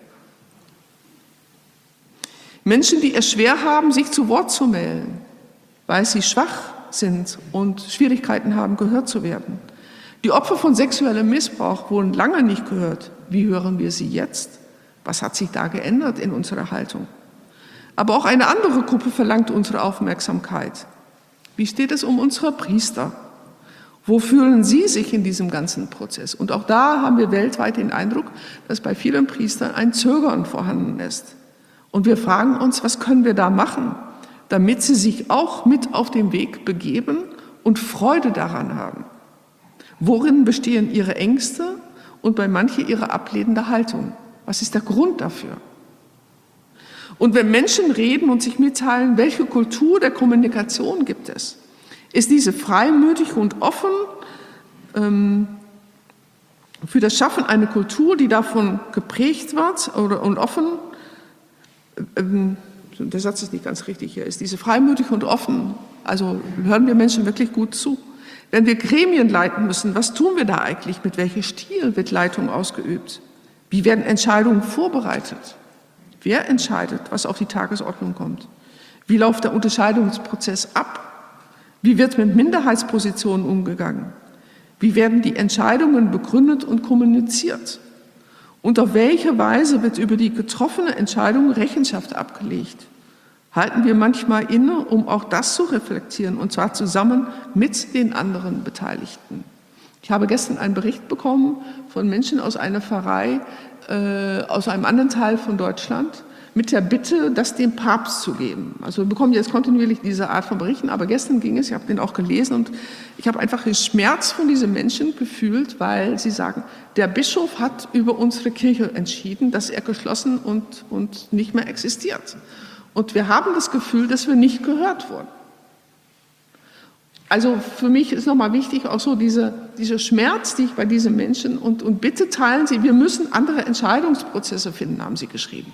Menschen, die es schwer haben, sich zu Wort zu melden, weil sie schwach sind und Schwierigkeiten haben, gehört zu werden. Die Opfer von sexuellem Missbrauch wurden lange nicht gehört. Wie hören wir sie jetzt? Was hat sich da geändert in unserer Haltung? Aber auch eine andere Gruppe verlangt unsere Aufmerksamkeit. Wie steht es um unsere Priester? Wo fühlen sie sich in diesem ganzen Prozess? Und auch da haben wir weltweit den Eindruck, dass bei vielen Priestern ein Zögern vorhanden ist. Und wir fragen uns, was können wir da machen, damit sie sich auch mit auf den Weg begeben und Freude daran haben. Worin bestehen ihre Ängste und bei manchen ihre ablehnende Haltung? Was ist der Grund dafür? Und wenn Menschen reden und sich mitteilen, welche Kultur der Kommunikation gibt es, ist diese freimütig und offen für das Schaffen einer Kultur, die davon geprägt wird und offen, der Satz ist nicht ganz richtig hier, ist diese freimütig und offen, also hören wir Menschen wirklich gut zu. Wenn wir Gremien leiten müssen, was tun wir da eigentlich? Mit welchem Stil wird Leitung ausgeübt? Wie werden Entscheidungen vorbereitet? Wer entscheidet, was auf die Tagesordnung kommt? Wie läuft der Unterscheidungsprozess ab? Wie wird mit Minderheitspositionen umgegangen? Wie werden die Entscheidungen begründet und kommuniziert? Und auf welche Weise wird über die getroffene Entscheidung Rechenschaft abgelegt? Halten wir manchmal inne, um auch das zu reflektieren, und zwar zusammen mit den anderen Beteiligten. Ich habe gestern einen Bericht bekommen von Menschen aus einer Pfarrei, aus einem anderen Teil von Deutschland, mit der Bitte, das dem Papst zu geben. Also wir bekommen jetzt kontinuierlich diese Art von Berichten, aber gestern ging es, ich habe den auch gelesen und ich habe einfach den Schmerz von diesen Menschen gefühlt, weil sie sagen, der Bischof hat über unsere Kirche entschieden, dass er geschlossen und nicht mehr existiert. Und wir haben das Gefühl, dass wir nicht gehört wurden. Also für mich ist nochmal wichtig auch so dieser Schmerz, die ich bei diesen Menschen und bitte teilen Sie, wir müssen andere Entscheidungsprozesse finden, haben Sie geschrieben.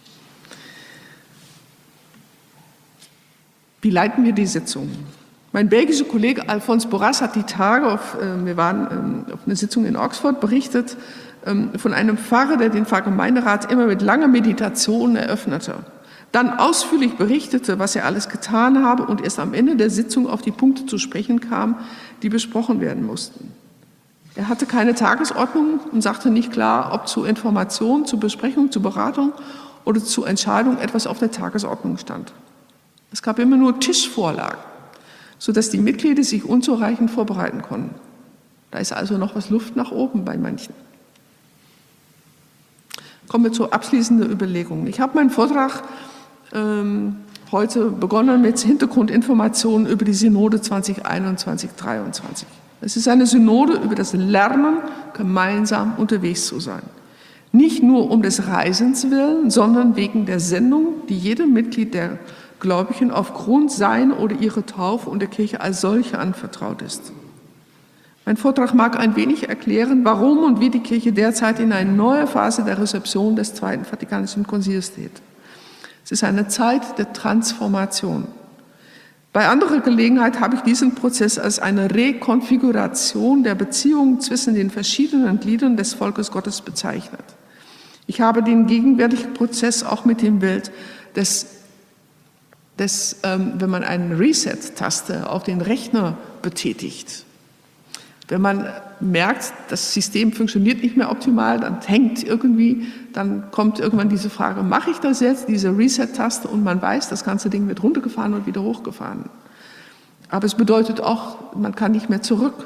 Wie leiten wir die Sitzung? Mein belgischer Kollege Alphonse Borras hat die Tage, wir waren auf einer Sitzung in Oxford, berichtet von einem Pfarrer, der den Pfarrgemeinderat immer mit langer Meditation eröffnete. Dann ausführlich berichtete, was er alles getan habe und erst am Ende der Sitzung auf die Punkte zu sprechen kam, die besprochen werden mussten. Er hatte keine Tagesordnung und sagte nicht klar, ob zu Information, zu Besprechung, zu Beratung oder zu Entscheidung etwas auf der Tagesordnung stand. Es gab immer nur Tischvorlagen, sodass die Mitglieder sich unzureichend vorbereiten konnten. Da ist also noch was Luft nach oben bei manchen. Kommen wir zur abschließenden Überlegung. Ich habe meinen Vortrag heute begonnen mit Hintergrundinformationen über die Synode 2021-23. Es ist eine Synode über das Lernen, gemeinsam unterwegs zu sein. Nicht nur um des Reisens willen, sondern wegen der Sendung, die jedem Mitglied der Gläubigen aufgrund seiner oder ihrer Taufe und der Kirche als solche anvertraut ist. Mein Vortrag mag ein wenig erklären, warum und wie die Kirche derzeit in eine neue Phase der Rezeption des Zweiten Vatikanischen Konzils steht. Es ist eine Zeit der Transformation. Bei anderer Gelegenheit habe ich diesen Prozess als eine Rekonfiguration der Beziehungen zwischen den verschiedenen Gliedern des Volkes Gottes bezeichnet. Ich habe den gegenwärtigen Prozess auch mit dem Bild wenn man eine Reset-Taste auf den Rechner betätigt. Wenn man merkt, das System funktioniert nicht mehr optimal, dann hängt irgendwie, dann kommt irgendwann diese Frage, mache ich das jetzt, diese Reset-Taste, und man weiß, das ganze Ding wird runtergefahren und wieder hochgefahren. Aber es bedeutet auch, man kann nicht mehr zurück.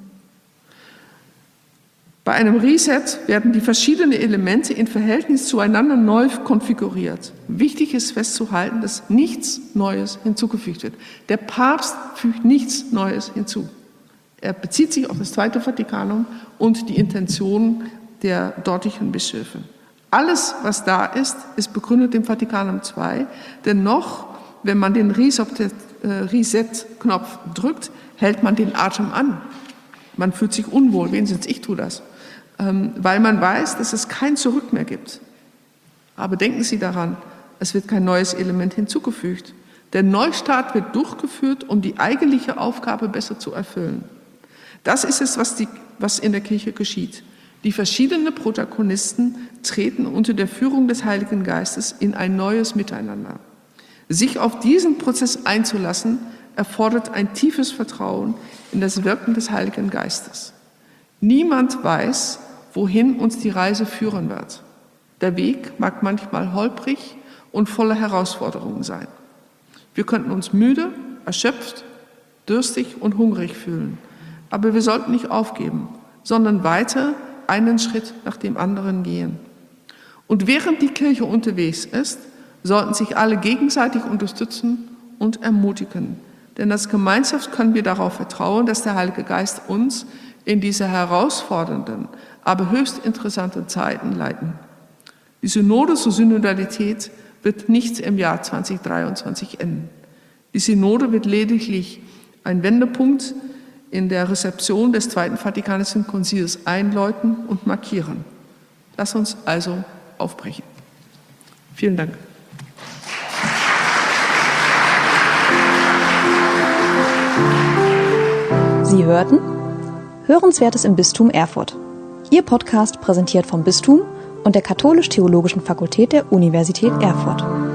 Bei einem Reset werden die verschiedenen Elemente in Verhältnis zueinander neu konfiguriert. Wichtig ist festzuhalten, dass nichts Neues hinzugefügt wird. Der Papst fügt nichts Neues hinzu. Er bezieht sich auf das Zweite Vatikanum und die Intention der dortigen Bischöfe. Alles, was da ist, ist begründet im Vatikanum II. Dennoch, wenn man den Reset-Knopf drückt, hält man den Atem an. Man fühlt sich unwohl, wenigstens ich tue das, weil man weiß, dass es kein Zurück mehr gibt. Aber denken Sie daran, es wird kein neues Element hinzugefügt. Der Neustart wird durchgeführt, um die eigentliche Aufgabe besser zu erfüllen. Das ist es, was in der Kirche geschieht. Die verschiedenen Protagonisten treten unter der Führung des Heiligen Geistes in ein neues Miteinander. Sich auf diesen Prozess einzulassen, erfordert ein tiefes Vertrauen in das Wirken des Heiligen Geistes. Niemand weiß, wohin uns die Reise führen wird. Der Weg mag manchmal holprig und voller Herausforderungen sein. Wir könnten uns müde, erschöpft, durstig und hungrig fühlen. Aber wir sollten nicht aufgeben, sondern weiter einen Schritt nach dem anderen gehen. Und während die Kirche unterwegs ist, sollten sich alle gegenseitig unterstützen und ermutigen. Denn als Gemeinschaft können wir darauf vertrauen, dass der Heilige Geist uns in diese herausfordernden, aber höchst interessanten Zeiten leiten. Die Synode zur Synodalität wird nicht im Jahr 2023 enden. Die Synode wird lediglich einen Wendepunkt in der Rezeption des Zweiten Vatikanischen Konzils einläuten und markieren. Lass uns also aufbrechen. Vielen Dank. Sie hörten Hörenswertes im Bistum Erfurt. Ihr Podcast präsentiert vom Bistum und der Katholisch-Theologischen Fakultät der Universität Erfurt.